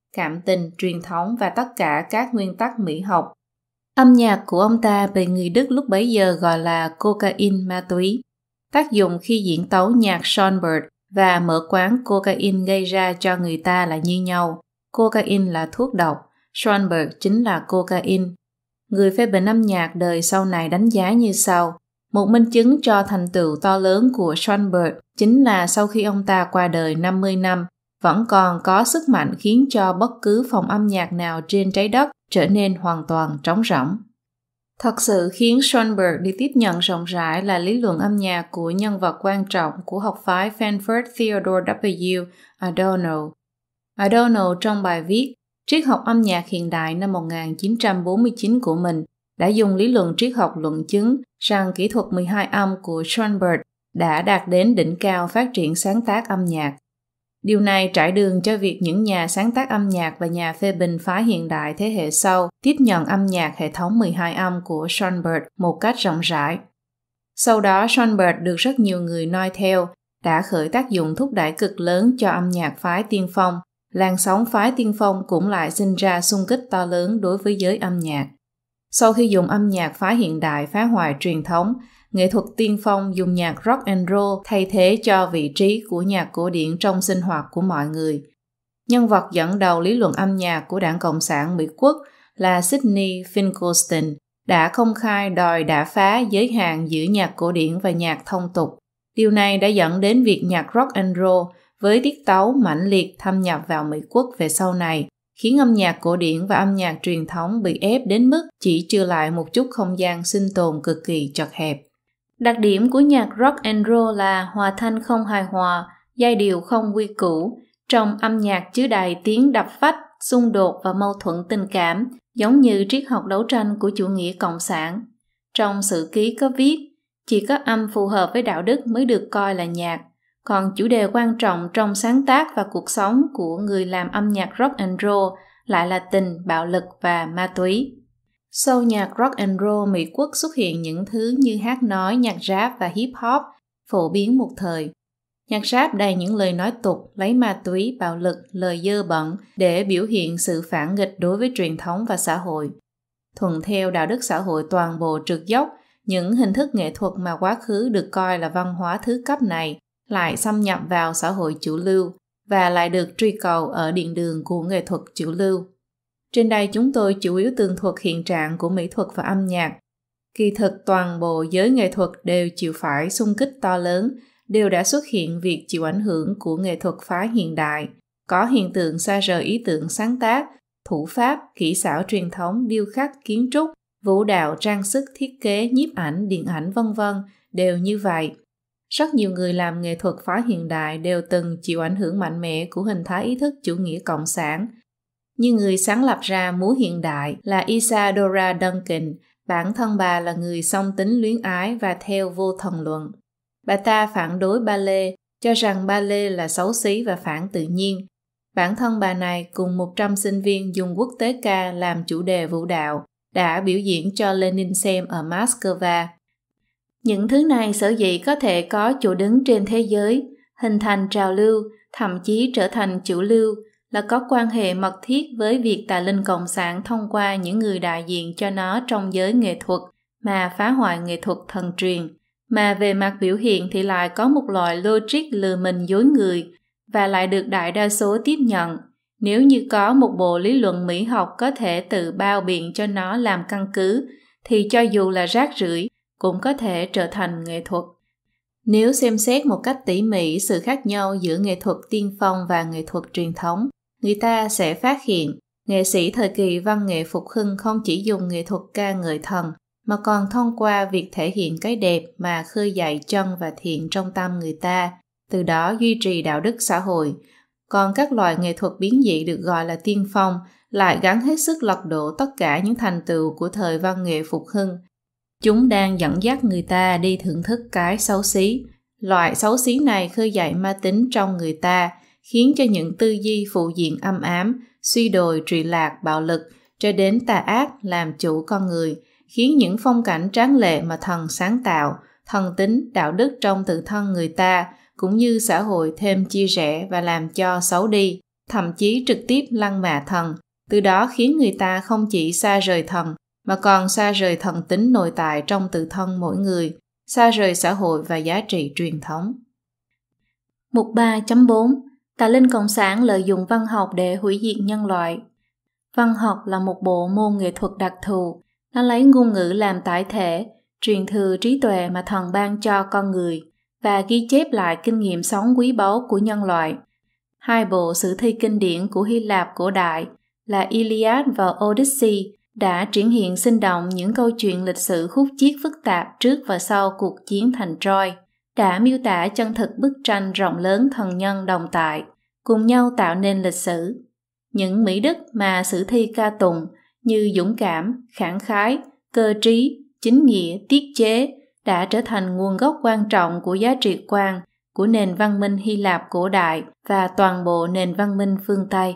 cảm tình, truyền thống và tất cả các nguyên tắc mỹ học. Âm nhạc của ông ta bị người Đức lúc bấy giờ gọi là cocaine ma túy. Tác dụng khi diễn tấu nhạc Schoenberg và mở quán cocaine gây ra cho người ta là như nhau. Cocaine là thuốc độc, Schoenberg chính là cocaine. Người phê bình âm nhạc đời sau này đánh giá như sau. Một minh chứng cho thành tựu to lớn của Schoenberg chính là sau khi ông ta qua đời năm mươi năm, vẫn còn có sức mạnh khiến cho bất cứ phòng âm nhạc nào trên trái đất trở nên hoàn toàn trống rỗng. Thật sự khiến Schoenberg được tiếp nhận rộng rãi là lý luận âm nhạc của nhân vật quan trọng của học phái Frankfurt Theodore W. Adorno. Adorno trong bài viết Triết học âm nhạc hiện đại năm một nghìn chín trăm bốn mươi chín của mình đã dùng lý luận triết học luận chứng rằng kỹ thuật mười hai âm của Schoenberg đã đạt đến đỉnh cao phát triển sáng tác âm nhạc. Điều này trải đường cho việc những nhà sáng tác âm nhạc và nhà phê bình phái hiện đại thế hệ sau tiếp nhận âm nhạc hệ thống mười hai âm của Schoenberg một cách rộng rãi. Sau đó Schoenberg được rất nhiều người noi theo, đã khởi tác dụng thúc đẩy cực lớn cho âm nhạc phái tiên phong. Làn sóng phái tiên phong cũng lại sinh ra xung kích to lớn đối với giới âm nhạc. Sau khi dùng âm nhạc phái hiện đại phá hoại truyền thống, nghệ thuật tiên phong dùng nhạc rock and roll thay thế cho vị trí của nhạc cổ điển trong sinh hoạt của mọi người. Nhân vật dẫn đầu lý luận âm nhạc của Đảng Cộng sản Mỹ Quốc là Sidney Finkelstein đã công khai đòi đả phá giới hạn giữa nhạc cổ điển và nhạc thông tục. Điều này đã dẫn đến việc nhạc rock and roll với tiết tấu mãnh liệt thâm nhập vào Mỹ Quốc về sau này, khiến âm nhạc cổ điển và âm nhạc truyền thống bị ép đến mức chỉ trừ lại một chút không gian sinh tồn cực kỳ chật hẹp. Đặc điểm của nhạc rock and roll là hòa thanh không hài hòa, giai điệu không quy củ. Trong âm nhạc chứa đầy tiếng đập phách, xung đột và mâu thuẫn tình cảm, giống như triết học đấu tranh của chủ nghĩa cộng sản. Trong sử ký có viết, chỉ có âm phù hợp với đạo đức mới được coi là nhạc. Còn chủ đề quan trọng trong sáng tác và cuộc sống của người làm âm nhạc rock and roll lại là tình, bạo lực và ma túy. Sau nhạc rock and roll Mỹ Quốc xuất hiện những thứ như hát nói, nhạc rap và hip hop, phổ biến một thời. Nhạc rap đầy những lời nói tục, lấy ma túy, bạo lực, lời dơ bẩn để biểu hiện sự phản nghịch đối với truyền thống và xã hội. Thuận theo đạo đức xã hội toàn bộ trượt dốc, những hình thức nghệ thuật mà quá khứ được coi là văn hóa thứ cấp này lại xâm nhập vào xã hội chủ lưu và lại được truy cầu ở điện đường của nghệ thuật chủ lưu. Trên đây chúng tôi chủ yếu tường thuật hiện trạng của mỹ thuật và âm nhạc. Kỳ thực toàn bộ giới nghệ thuật đều chịu phải xung kích to lớn, đều đã xuất hiện việc chịu ảnh hưởng của nghệ thuật phái hiện đại, có hiện tượng xa rời ý tưởng sáng tác, thủ pháp, kỹ xảo truyền thống, điêu khắc, kiến trúc, vũ đạo, trang sức, thiết kế, nhiếp ảnh, điện ảnh vân vân đều như vậy. Rất nhiều người làm nghệ thuật phái hiện đại đều từng chịu ảnh hưởng mạnh mẽ của hình thái ý thức chủ nghĩa cộng sản. Như người sáng lập ra múa hiện đại là Isadora Duncan, bản thân bà là người song tính luyến ái và theo vô thần luận. Bà ta phản đối ballet, cho rằng ballet là xấu xí và phản tự nhiên. Bản thân bà này cùng một trăm sinh viên dùng quốc tế ca làm chủ đề vũ đạo, đã biểu diễn cho Lenin xem ở Moscow. Những thứ này sở dĩ có thể có chỗ đứng trên thế giới, hình thành trào lưu, thậm chí trở thành chủ lưu, là có quan hệ mật thiết với việc tà linh cộng sản thông qua những người đại diện cho nó trong giới nghệ thuật mà phá hoại nghệ thuật thần truyền, mà về mặt biểu hiện thì lại có một loại logic lừa mình dối người và lại được đại đa số tiếp nhận. Nếu như có một bộ lý luận mỹ học có thể tự bao biện cho nó làm căn cứ, thì cho dù là rác rưởi cũng có thể trở thành nghệ thuật. Nếu xem xét một cách tỉ mỉ sự khác nhau giữa nghệ thuật tiên phong và nghệ thuật truyền thống, người ta sẽ phát hiện nghệ sĩ thời kỳ văn nghệ phục hưng không chỉ dùng nghệ thuật ca ngợi thần, mà còn thông qua việc thể hiện cái đẹp mà khơi dậy chân và thiện trong tâm người ta, từ đó duy trì đạo đức xã hội. Còn các loại nghệ thuật biến dị được gọi là tiên phong lại gắn hết sức lật đổ tất cả những thành tựu của thời văn nghệ phục hưng. Chúng đang dẫn dắt người ta đi thưởng thức cái xấu xí. Loại xấu xí này khơi dậy ma tính trong người ta, khiến cho những tư duy phụ diện âm ám, suy đồi, trụy lạc, bạo lực, cho đến tà ác làm chủ con người, khiến những phong cảnh tráng lệ mà thần sáng tạo, thần tính, đạo đức trong tự thân người ta, cũng như xã hội thêm chia rẽ và làm cho xấu đi, thậm chí trực tiếp lăng mạ thần, từ đó khiến người ta không chỉ xa rời thần, mà còn xa rời thần tính nội tại trong tự thân mỗi người, xa rời xã hội và giá trị truyền thống. Mục ba chấm bốn. Tà linh cộng sản lợi dụng văn học để hủy diệt nhân loại. Văn học là một bộ môn nghệ thuật đặc thù, nó lấy ngôn ngữ làm tải thể, truyền thừa trí tuệ mà thần ban cho con người và ghi chép lại kinh nghiệm sống quý báu của nhân loại. Hai bộ sử thi kinh điển của Hy Lạp cổ đại là Iliad và Odyssey đã triển hiện sinh động những câu chuyện lịch sử khúc chiết phức tạp trước và sau cuộc chiến thành Troy, đã miêu tả chân thực bức tranh rộng lớn thần nhân đồng tại, cùng nhau tạo nên lịch sử. Những mỹ đức mà sử thi ca tụng như dũng cảm, khẳng khái, cơ trí, chính nghĩa, tiết chế đã trở thành nguồn gốc quan trọng của giá trị quan của nền văn minh Hy Lạp cổ đại và toàn bộ nền văn minh phương Tây.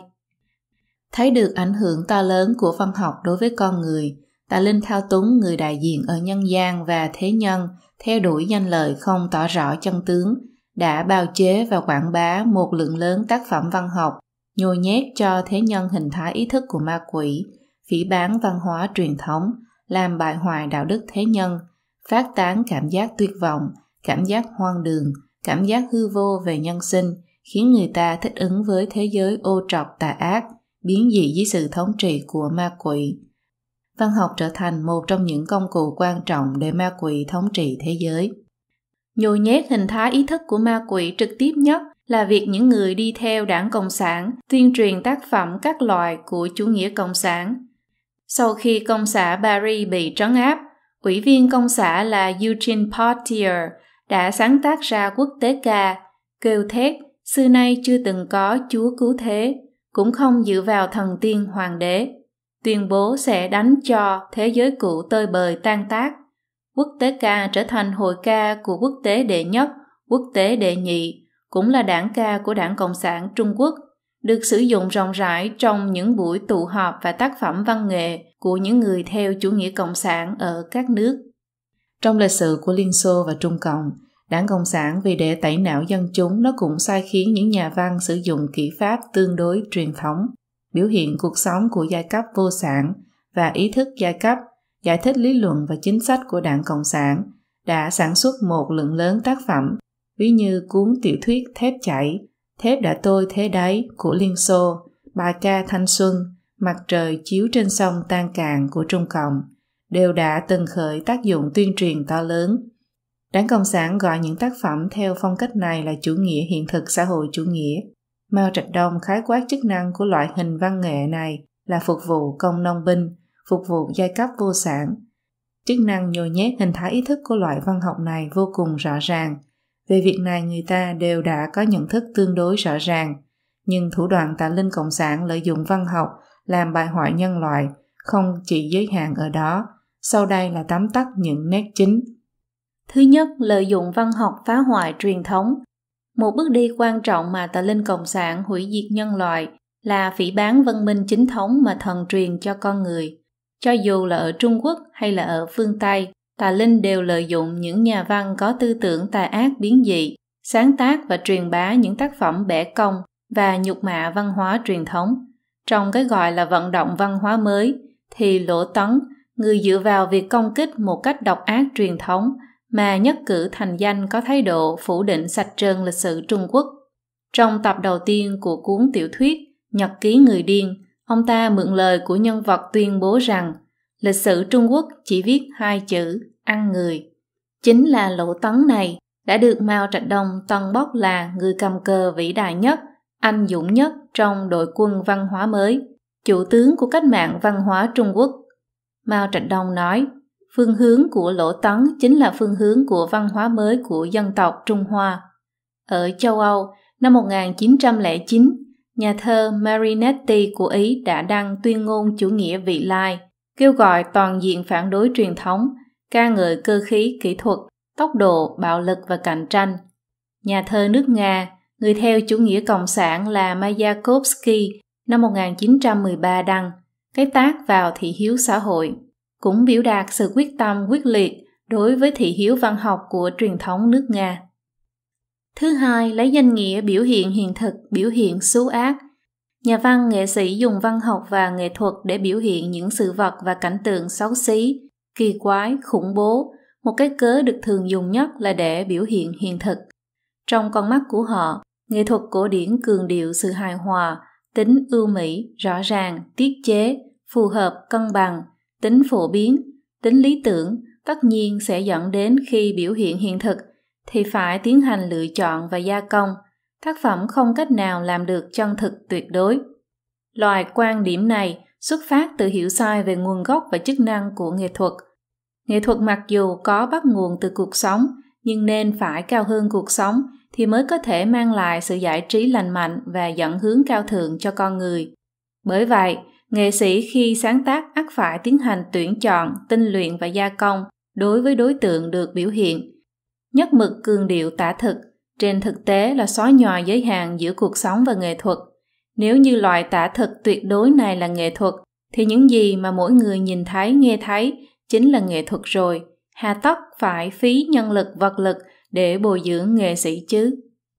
Thấy được ảnh hưởng to lớn của văn học đối với con người, tà linh thao túng người đại diện ở nhân gian và thế nhân theo đuổi danh lợi không tỏ rõ chân tướng, đã bào chế và quảng bá một lượng lớn tác phẩm văn học, nhồi nhét cho thế nhân hình thái ý thức của ma quỷ, phỉ báng văn hóa truyền thống, làm bại hoại đạo đức thế nhân, phát tán cảm giác tuyệt vọng, cảm giác hoang đường, cảm giác hư vô về nhân sinh, khiến người ta thích ứng với thế giới ô trọc tà ác, biến dị dưới sự thống trị của ma quỷ. Văn học trở thành một trong những công cụ quan trọng để ma quỷ thống trị thế giới. Nhồi nhét hình thái ý thức của ma quỷ trực tiếp nhất là việc những người đi theo đảng Cộng sản tuyên truyền tác phẩm các loại của chủ nghĩa Cộng sản. Sau khi công xã Paris bị trấn áp, ủy viên công xã là Eugene Portier đã sáng tác ra quốc tế ca, kêu thét xưa nay chưa từng có Chúa cứu thế, cũng không dựa vào thần tiên hoàng đế, tuyên bố sẽ đánh cho thế giới cũ tơi bời tan tác. Quốc tế ca trở thành hội ca của quốc tế đệ nhất, quốc tế đệ nhị, cũng là đảng ca của Đảng Cộng sản Trung Quốc, được sử dụng rộng rãi trong những buổi tụ họp và tác phẩm văn nghệ của những người theo chủ nghĩa cộng sản ở các nước. Trong lịch sử của Liên Xô và Trung Cộng, Đảng Cộng sản vì để tẩy não dân chúng, nó cũng sai khiến những nhà văn sử dụng kỹ pháp tương đối truyền thống, biểu hiện cuộc sống của giai cấp vô sản và ý thức giai cấp, giải thích lý luận và chính sách của Đảng Cộng sản, đã sản xuất một lượng lớn tác phẩm, ví như cuốn tiểu thuyết Thép chảy, Thép đã tôi thế đấy của Liên Xô, bài ca Thanh xuân, Mặt trời chiếu trên sông tan cạn của Trung Cộng, đều đã từng khởi tác dụng tuyên truyền to lớn. Đảng Cộng sản gọi những tác phẩm theo phong cách này là chủ nghĩa hiện thực xã hội chủ nghĩa. Mao Trạch Đông khái quát chức năng của loại hình văn nghệ này là phục vụ công nông binh, phục vụ giai cấp vô sản. Chức năng nhồi nhét hình thái ý thức của loại văn học này vô cùng rõ ràng. Về việc này người ta đều đã có nhận thức tương đối rõ ràng, nhưng thủ đoạn tà linh cộng sản lợi dụng văn học làm bại hoại nhân loại không chỉ giới hạn ở đó. Sau đây là tóm tắt những nét chính. Thứ nhất, lợi dụng văn học phá hoại truyền thống. Một bước đi quan trọng mà tà linh cộng sản hủy diệt nhân loại là phỉ báng văn minh chính thống mà thần truyền cho con người. Cho dù là ở Trung Quốc hay là ở phương Tây, tà linh đều lợi dụng những nhà văn có tư tưởng tà ác biến dị, sáng tác và truyền bá những tác phẩm bẻ cong và nhục mạ văn hóa truyền thống. Trong cái gọi là vận động văn hóa mới, thì Lỗ Tấn, người dựa vào việc công kích một cách độc ác truyền thống mà nhất cử thành danh, có thái độ phủ định sạch trơn lịch sử Trung Quốc. Trong tập đầu tiên của cuốn tiểu thuyết Nhật ký người điên, ông ta mượn lời của nhân vật tuyên bố rằng lịch sử Trung Quốc chỉ viết hai chữ ăn người. Chính là Lỗ Tấn này đã được Mao Trạch Đông tân bốc là người cầm cờ vĩ đại nhất, anh dũng nhất trong đội quân văn hóa mới, chủ tướng của cách mạng văn hóa Trung Quốc. Mao Trạch Đông nói, phương hướng của Lỗ Tấn chính là phương hướng của văn hóa mới của dân tộc Trung Hoa. Ở châu Âu, năm một nghìn chín trăm lẻ chín, nhà thơ Marinetti của Ý đã đăng tuyên ngôn chủ nghĩa vị lai, kêu gọi toàn diện phản đối truyền thống, ca ngợi cơ khí, kỹ thuật, tốc độ, bạo lực và cạnh tranh. Nhà thơ nước Nga, người theo chủ nghĩa cộng sản là Mayakovsky, năm một nghìn chín trăm mười ba đăng cái tác vào thị hiếu xã hội, cũng biểu đạt sự quyết tâm quyết liệt đối với thị hiếu văn học của truyền thống nước Nga. Thứ hai, lấy danh nghĩa biểu hiện hiện thực, biểu hiện xấu ác. Nhà văn nghệ sĩ dùng văn học và nghệ thuật để biểu hiện những sự vật và cảnh tượng xấu xí, kỳ quái, khủng bố. Một cái cớ được thường dùng nhất là để biểu hiện hiện thực. Trong con mắt của họ, nghệ thuật cổ điển cường điệu sự hài hòa, tính ưu mỹ, rõ ràng, tiết chế, phù hợp, cân bằng, tính phổ biến, tính lý tưởng, tất nhiên sẽ dẫn đến khi biểu hiện hiện thực thì phải tiến hành lựa chọn và gia công. Tác phẩm không cách nào làm được chân thực tuyệt đối. Loại quan điểm này xuất phát từ hiểu sai về nguồn gốc và chức năng của nghệ thuật. Nghệ thuật mặc dù có bắt nguồn từ cuộc sống, nhưng nên phải cao hơn cuộc sống thì mới có thể mang lại sự giải trí lành mạnh và dẫn hướng cao thượng cho con người. Bởi vậy, nghệ sĩ khi sáng tác ắt phải tiến hành tuyển chọn, tinh luyện và gia công đối với đối tượng được biểu hiện. Nhất mực cường điệu tả thực, trên thực tế là xóa nhòa giới hạn giữa cuộc sống và nghệ thuật. Nếu như loại tả thực tuyệt đối này là nghệ thuật, thì những gì mà mỗi người nhìn thấy, nghe thấy chính là nghệ thuật rồi. Hà tất phải phí nhân lực, vật lực để bồi dưỡng nghệ sĩ chứ.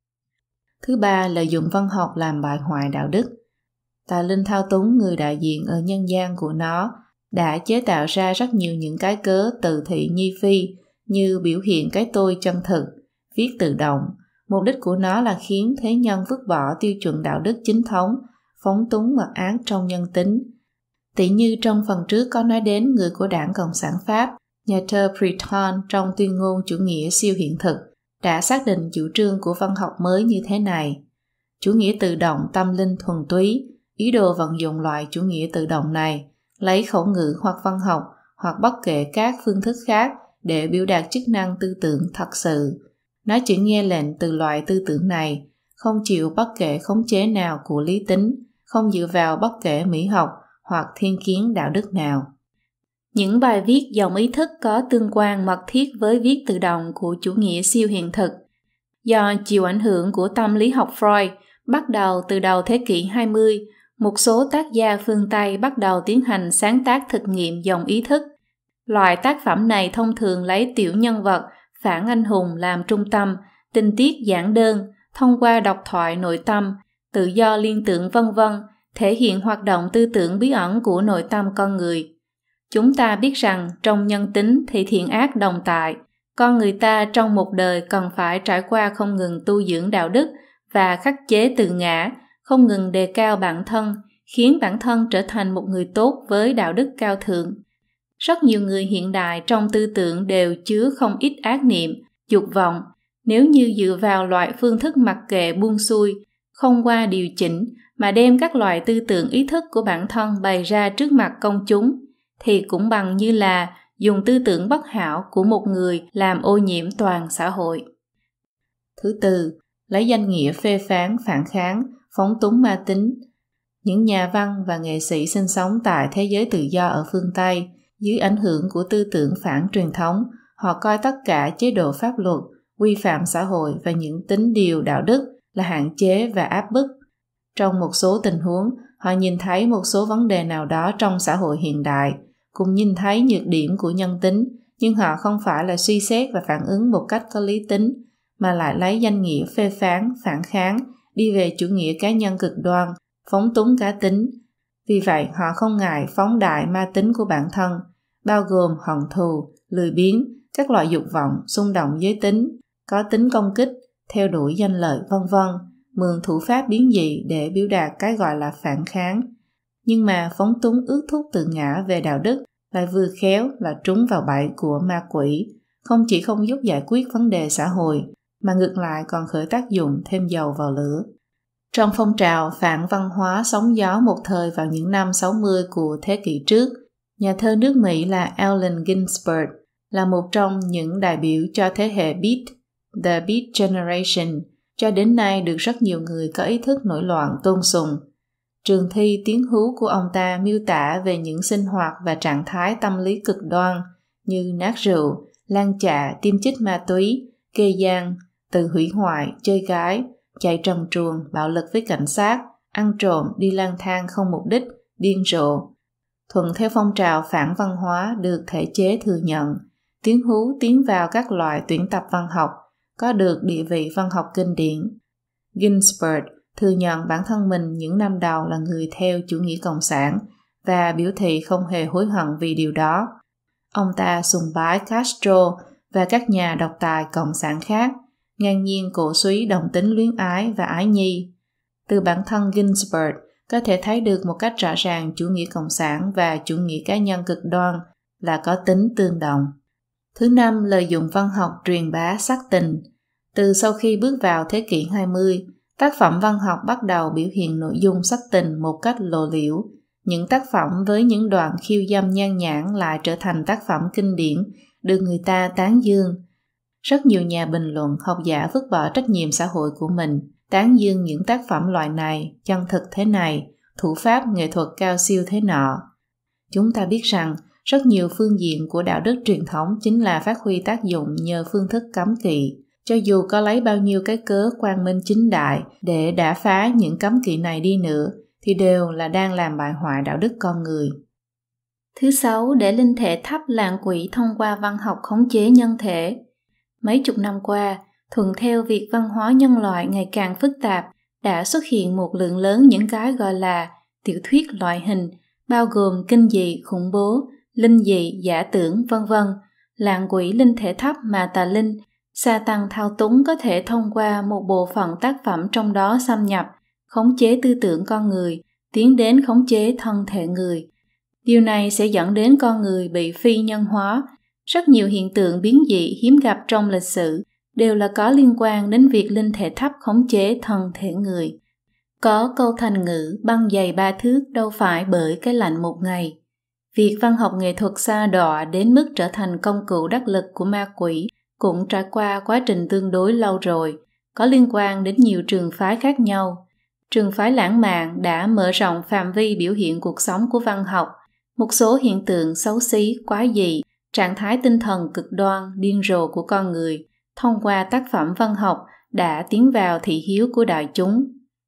Thứ ba là dùng văn học làm bại hoại đạo đức. Tà linh thao túng người đại diện ở nhân gian của nó đã chế tạo ra rất nhiều những cái cớ từ thị nhi phi như biểu hiện cái tôi chân thực, viết tự động. Mục đích của nó là khiến thế nhân vứt bỏ tiêu chuẩn đạo đức chính thống, phóng túng mặc ác trong nhân tính. Tỷ như trong phần trước có nói đến người của Đảng Cộng sản Pháp, nhà thơ Breton trong tuyên ngôn chủ nghĩa siêu hiện thực đã xác định chủ trương của văn học mới như thế này. Chủ nghĩa tự động tâm linh thuần túy, ý đồ vận dụng loại chủ nghĩa tự động này, lấy khẩu ngữ hoặc văn học hoặc bất kể các phương thức khác để biểu đạt chức năng tư tưởng thật sự. Nó chỉ nghe lệnh từ loại tư tưởng này, không chịu bất kể khống chế nào của lý tính, không dựa vào bất kể mỹ học hoặc thiên kiến đạo đức nào. Những bài viết dòng ý thức có tương quan mật thiết với viết tự động của chủ nghĩa siêu hiện thực. Do chịu ảnh hưởng của tâm lý học Freud, bắt đầu từ đầu thế kỷ hai mươi, một số tác gia phương Tây bắt đầu tiến hành sáng tác thực nghiệm dòng ý thức. Loại tác phẩm này thông thường lấy tiểu nhân vật, phản anh hùng làm trung tâm, tình tiết giản đơn, thông qua độc thoại nội tâm, tự do liên tưởng vân vân, thể hiện hoạt động tư tưởng bí ẩn của nội tâm con người. Chúng ta biết rằng trong nhân tính thì thiện ác đồng tại, con người ta trong một đời cần phải trải qua không ngừng tu dưỡng đạo đức và khắc chế tự ngã, không ngừng đề cao bản thân, khiến bản thân trở thành một người tốt với đạo đức cao thượng. Rất nhiều người hiện đại trong tư tưởng đều chứa không ít ác niệm, dục vọng. Nếu như dựa vào loại phương thức mặc kệ buông xuôi, không qua điều chỉnh mà đem các loại tư tưởng ý thức của bản thân bày ra trước mặt công chúng, thì cũng bằng như là dùng tư tưởng bất hảo của một người làm ô nhiễm toàn xã hội. Thứ tư, lấy danh nghĩa phê phán, phản kháng, phóng túng ma tính. Những nhà văn và nghệ sĩ sinh sống tại thế giới tự do ở phương Tây, dưới ảnh hưởng của tư tưởng phản truyền thống, họ coi tất cả chế độ pháp luật, quy phạm xã hội và những tín điều đạo đức là hạn chế và áp bức. Trong một số tình huống, họ nhìn thấy một số vấn đề nào đó trong xã hội hiện đại, cũng nhìn thấy nhược điểm của nhân tính, nhưng họ không phải là suy xét và phản ứng một cách có lý tính, mà lại lấy danh nghĩa phê phán, phản kháng, đi về chủ nghĩa cá nhân cực đoan, phóng túng cá tính. Vì vậy, họ không ngại phóng đại ma tính của bản thân, bao gồm hận thù, lười biếng, các loại dục vọng, xung động giới tính, có tính công kích, theo đuổi danh lợi vân vân, mượn thủ pháp biến dị để biểu đạt cái gọi là phản kháng. Nhưng mà phóng túng ước thúc tự ngã về đạo đức lại vừa khéo là trúng vào bẫy của ma quỷ, không chỉ không giúp giải quyết vấn đề xã hội, mà ngược lại còn khởi tác dụng thêm dầu vào lửa. Trong phong trào phản văn hóa sóng gió một thời vào những năm sáu mươi của thế kỷ trước, nhà thơ nước Mỹ là Allen Ginsberg là một trong những đại biểu cho thế hệ Beat, The Beat Generation, cho đến nay được rất nhiều người có ý thức nổi loạn tôn sùng. Trường thi Tiếng Hú của ông ta miêu tả về những sinh hoạt và trạng thái tâm lý cực đoan như nát rượu, lan chạ, tiêm chích ma túy, kê gian, tự hủy hoại, chơi gái, chạy trần truồng, bạo lực với cảnh sát, ăn trộm, đi lang thang không mục đích, điên rồ. Thuận theo phong trào phản văn hóa được thể chế thừa nhận, Tiếng Hú tiến vào các loại tuyển tập văn học, có được địa vị văn học kinh điển. Ginsberg thừa nhận bản thân mình những năm đầu là người theo chủ nghĩa cộng sản và biểu thị không hề hối hận vì điều đó. Ông ta sùng bái Castro và các nhà độc tài cộng sản khác, ngang nhiên cổ suý đồng tính luyến ái và ái nhi. Từ bản thân Ginsberg có thể thấy được một cách rõ ràng chủ nghĩa cộng sản và chủ nghĩa cá nhân cực đoan là có tính tương đồng. Thứ năm, lợi dụng văn học truyền bá sắc tình. Từ sau khi bước vào thế kỷ hai mươi, tác phẩm văn học bắt đầu biểu hiện nội dung sắc tình một cách lộ liễu. Những tác phẩm với những đoạn khiêu dâm nhan nhản lại trở thành tác phẩm kinh điển, được người ta tán dương. Rất nhiều nhà bình luận, học giả vứt bỏ trách nhiệm xã hội của mình, tán dương những tác phẩm loại này, chân thực thế này, thủ pháp nghệ thuật cao siêu thế nọ. Chúng ta biết rằng, rất nhiều phương diện của đạo đức truyền thống chính là phát huy tác dụng nhờ phương thức cấm kỵ, cho dù có lấy bao nhiêu cái cớ quang minh chính đại để đả phá những cấm kỵ này đi nữa, thì đều là đang làm bại hoại đạo đức con người. Thứ sáu, để linh thể thấp lạng quỷ thông qua văn học khống chế nhân thể. Mấy chục năm qua, thuận theo việc văn hóa nhân loại ngày càng phức tạp, đã xuất hiện một lượng lớn những cái gọi là tiểu thuyết loại hình, bao gồm kinh dị, khủng bố, linh dị, giả tưởng, vân vân. Lạng quỷ linh thể thấp mà tà linh, sa tăng thao túng có thể thông qua một bộ phận tác phẩm trong đó xâm nhập, khống chế tư tưởng con người, tiến đến khống chế thân thể người. Điều này sẽ dẫn đến con người bị phi nhân hóa. Rất nhiều hiện tượng biến dị hiếm gặp trong lịch sử đều là có liên quan đến việc linh thể thấp khống chế thân thể người. Có câu thành ngữ băng dày ba thước đâu phải bởi cái lạnh một ngày. Việc văn học nghệ thuật sa đọa đến mức trở thành công cụ đắc lực của ma quỷ cũng trải qua quá trình tương đối lâu rồi, có liên quan đến nhiều trường phái khác nhau. Trường phái lãng mạn đã mở rộng phạm vi biểu hiện cuộc sống của văn học, một số hiện tượng xấu xí, quái dị, trạng thái tinh thần cực đoan, điên rồ của con người, thông qua tác phẩm văn học đã tiến vào thị hiếu của đại chúng.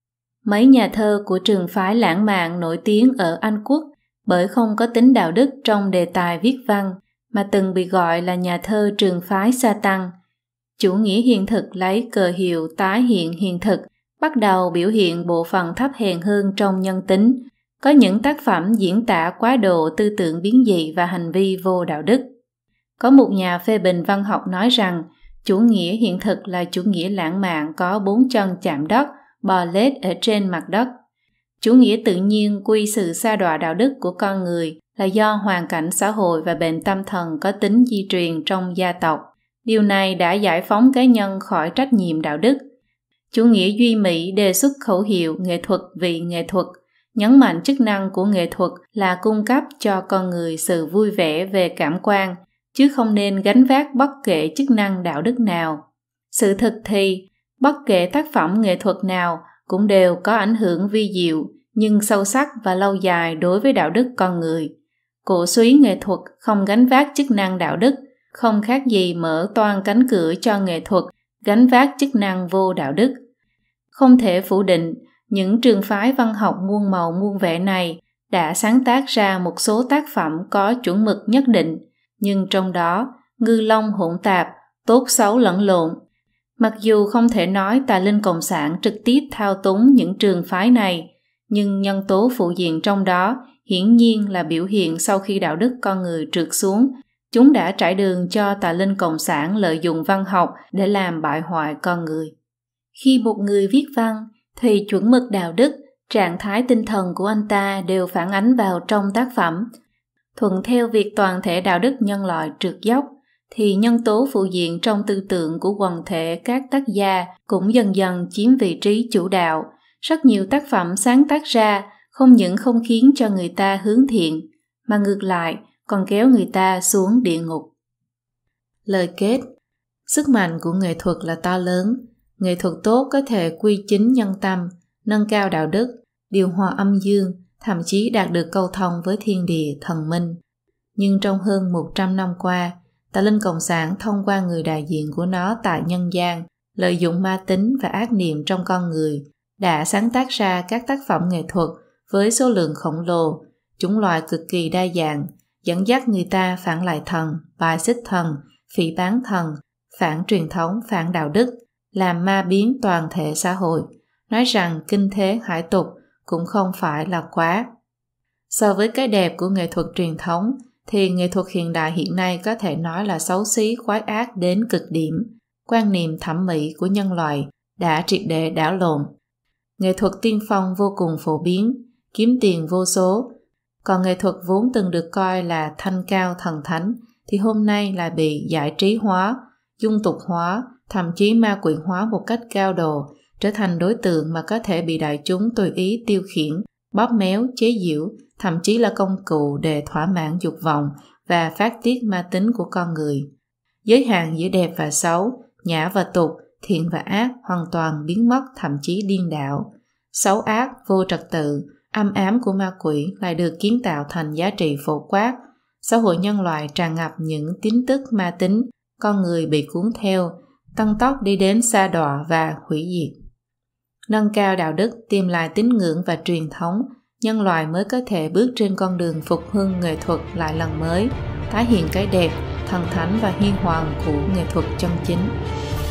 Mấy nhà thơ của trường phái lãng mạn nổi tiếng ở Anh Quốc bởi không có tính đạo đức trong đề tài viết văn, mà từng bị gọi là nhà thơ trường phái sa tăng. Chủ nghĩa hiện thực lấy cờ hiệu tái hiện hiện thực, bắt đầu biểu hiện bộ phận thấp hèn hơn trong nhân tính, có những tác phẩm diễn tả quá độ tư tưởng biến dị và hành vi vô đạo đức. Có một nhà phê bình văn học nói rằng, chủ nghĩa hiện thực là chủ nghĩa lãng mạn có bốn chân chạm đất, bò lết ở trên mặt đất. Chủ nghĩa tự nhiên quy sự sa đọa đạo đức của con người là do hoàn cảnh xã hội và bệnh tâm thần có tính di truyền trong gia tộc. Điều này đã giải phóng cá nhân khỏi trách nhiệm đạo đức. Chủ nghĩa duy mỹ đề xuất khẩu hiệu nghệ thuật vì nghệ thuật, nhấn mạnh chức năng của nghệ thuật là cung cấp cho con người sự vui vẻ về cảm quan, chứ không nên gánh vác bất kể chức năng đạo đức nào. Sự thực thì, bất kể tác phẩm nghệ thuật nào cũng đều có ảnh hưởng vi diệu nhưng sâu sắc và lâu dài đối với đạo đức con người. Cổ suý nghệ thuật không gánh vác chức năng đạo đức, không khác gì mở toang cánh cửa cho nghệ thuật gánh vác chức năng vô đạo đức. Không thể phủ định, những trường phái văn học muôn màu muôn vẻ này đã sáng tác ra một số tác phẩm có chuẩn mực nhất định, nhưng trong đó ngư long hỗn tạp, tốt xấu lẫn lộn. Mặc dù không thể nói tà linh cộng sản trực tiếp thao túng những trường phái này, nhưng nhân tố phụ diện trong đó hiển nhiên là biểu hiện sau khi đạo đức con người trượt xuống, chúng đã trải đường cho tà linh cộng sản lợi dụng văn học để làm bại hoại con người. Khi một người viết văn, thì chuẩn mực đạo đức, trạng thái tinh thần của anh ta đều phản ánh vào trong tác phẩm. Thuận theo việc toàn thể đạo đức nhân loại trượt dốc, thì nhân tố phụ diện trong tư tưởng của quần thể các tác gia cũng dần dần chiếm vị trí chủ đạo. Rất nhiều tác phẩm sáng tác ra không những không khiến cho người ta hướng thiện, mà ngược lại còn kéo người ta xuống địa ngục. Lời kết: sức mạnh của nghệ thuật là to lớn. Nghệ thuật tốt có thể quy chính nhân tâm, nâng cao đạo đức, điều hòa âm dương, thậm chí đạt được câu thông với thiên địa thần minh. Nhưng trong hơn một trăm năm qua, tà linh cộng sản thông qua người đại diện của nó tại nhân gian, lợi dụng ma tính và ác niệm trong con người, đã sáng tác ra các tác phẩm nghệ thuật với số lượng khổng lồ, chủng loại cực kỳ đa dạng, dẫn dắt người ta phản lại thần, bài xích thần, phỉ báng thần, phản truyền thống, phản đạo đức, làm ma biến toàn thể xã hội, nói rằng kinh thế hải tục cũng không phải là quá. So với cái đẹp của nghệ thuật truyền thống, thì nghệ thuật hiện đại hiện nay có thể nói là xấu xí khoái ác đến cực điểm. Quan niệm thẩm mỹ của nhân loại đã triệt để đảo lộn. Nghệ thuật tiên phong vô cùng phổ biến, kiếm tiền vô số, còn nghệ thuật vốn từng được coi là thanh cao thần thánh thì hôm nay lại bị giải trí hóa, dung tục hóa, thậm chí ma quỷ hóa một cách cao độ, trở thành đối tượng mà có thể bị đại chúng tùy ý tiêu khiển, bóp méo, chế giễu, thậm chí là công cụ để thỏa mãn dục vọng và phát tiết ma tính của con người. Giới hạn giữa đẹp và xấu, nhã và tục, thiện và ác hoàn toàn biến mất, thậm chí điên đảo. Xấu ác, vô trật tự, âm ám của ma quỷ lại được kiến tạo thành giá trị phổ quát. Xã hội nhân loại tràn ngập những tín tức ma tính, con người bị cuốn theo, tăng tốc đi đến sa đọa và hủy diệt. Nâng cao đạo đức, tìm lại tín ngưỡng và truyền thống, nhân loại mới có thể bước trên con đường phục hưng nghệ thuật lại lần mới, tái hiện cái đẹp, thần thánh và huy hoàng của nghệ thuật chân chính.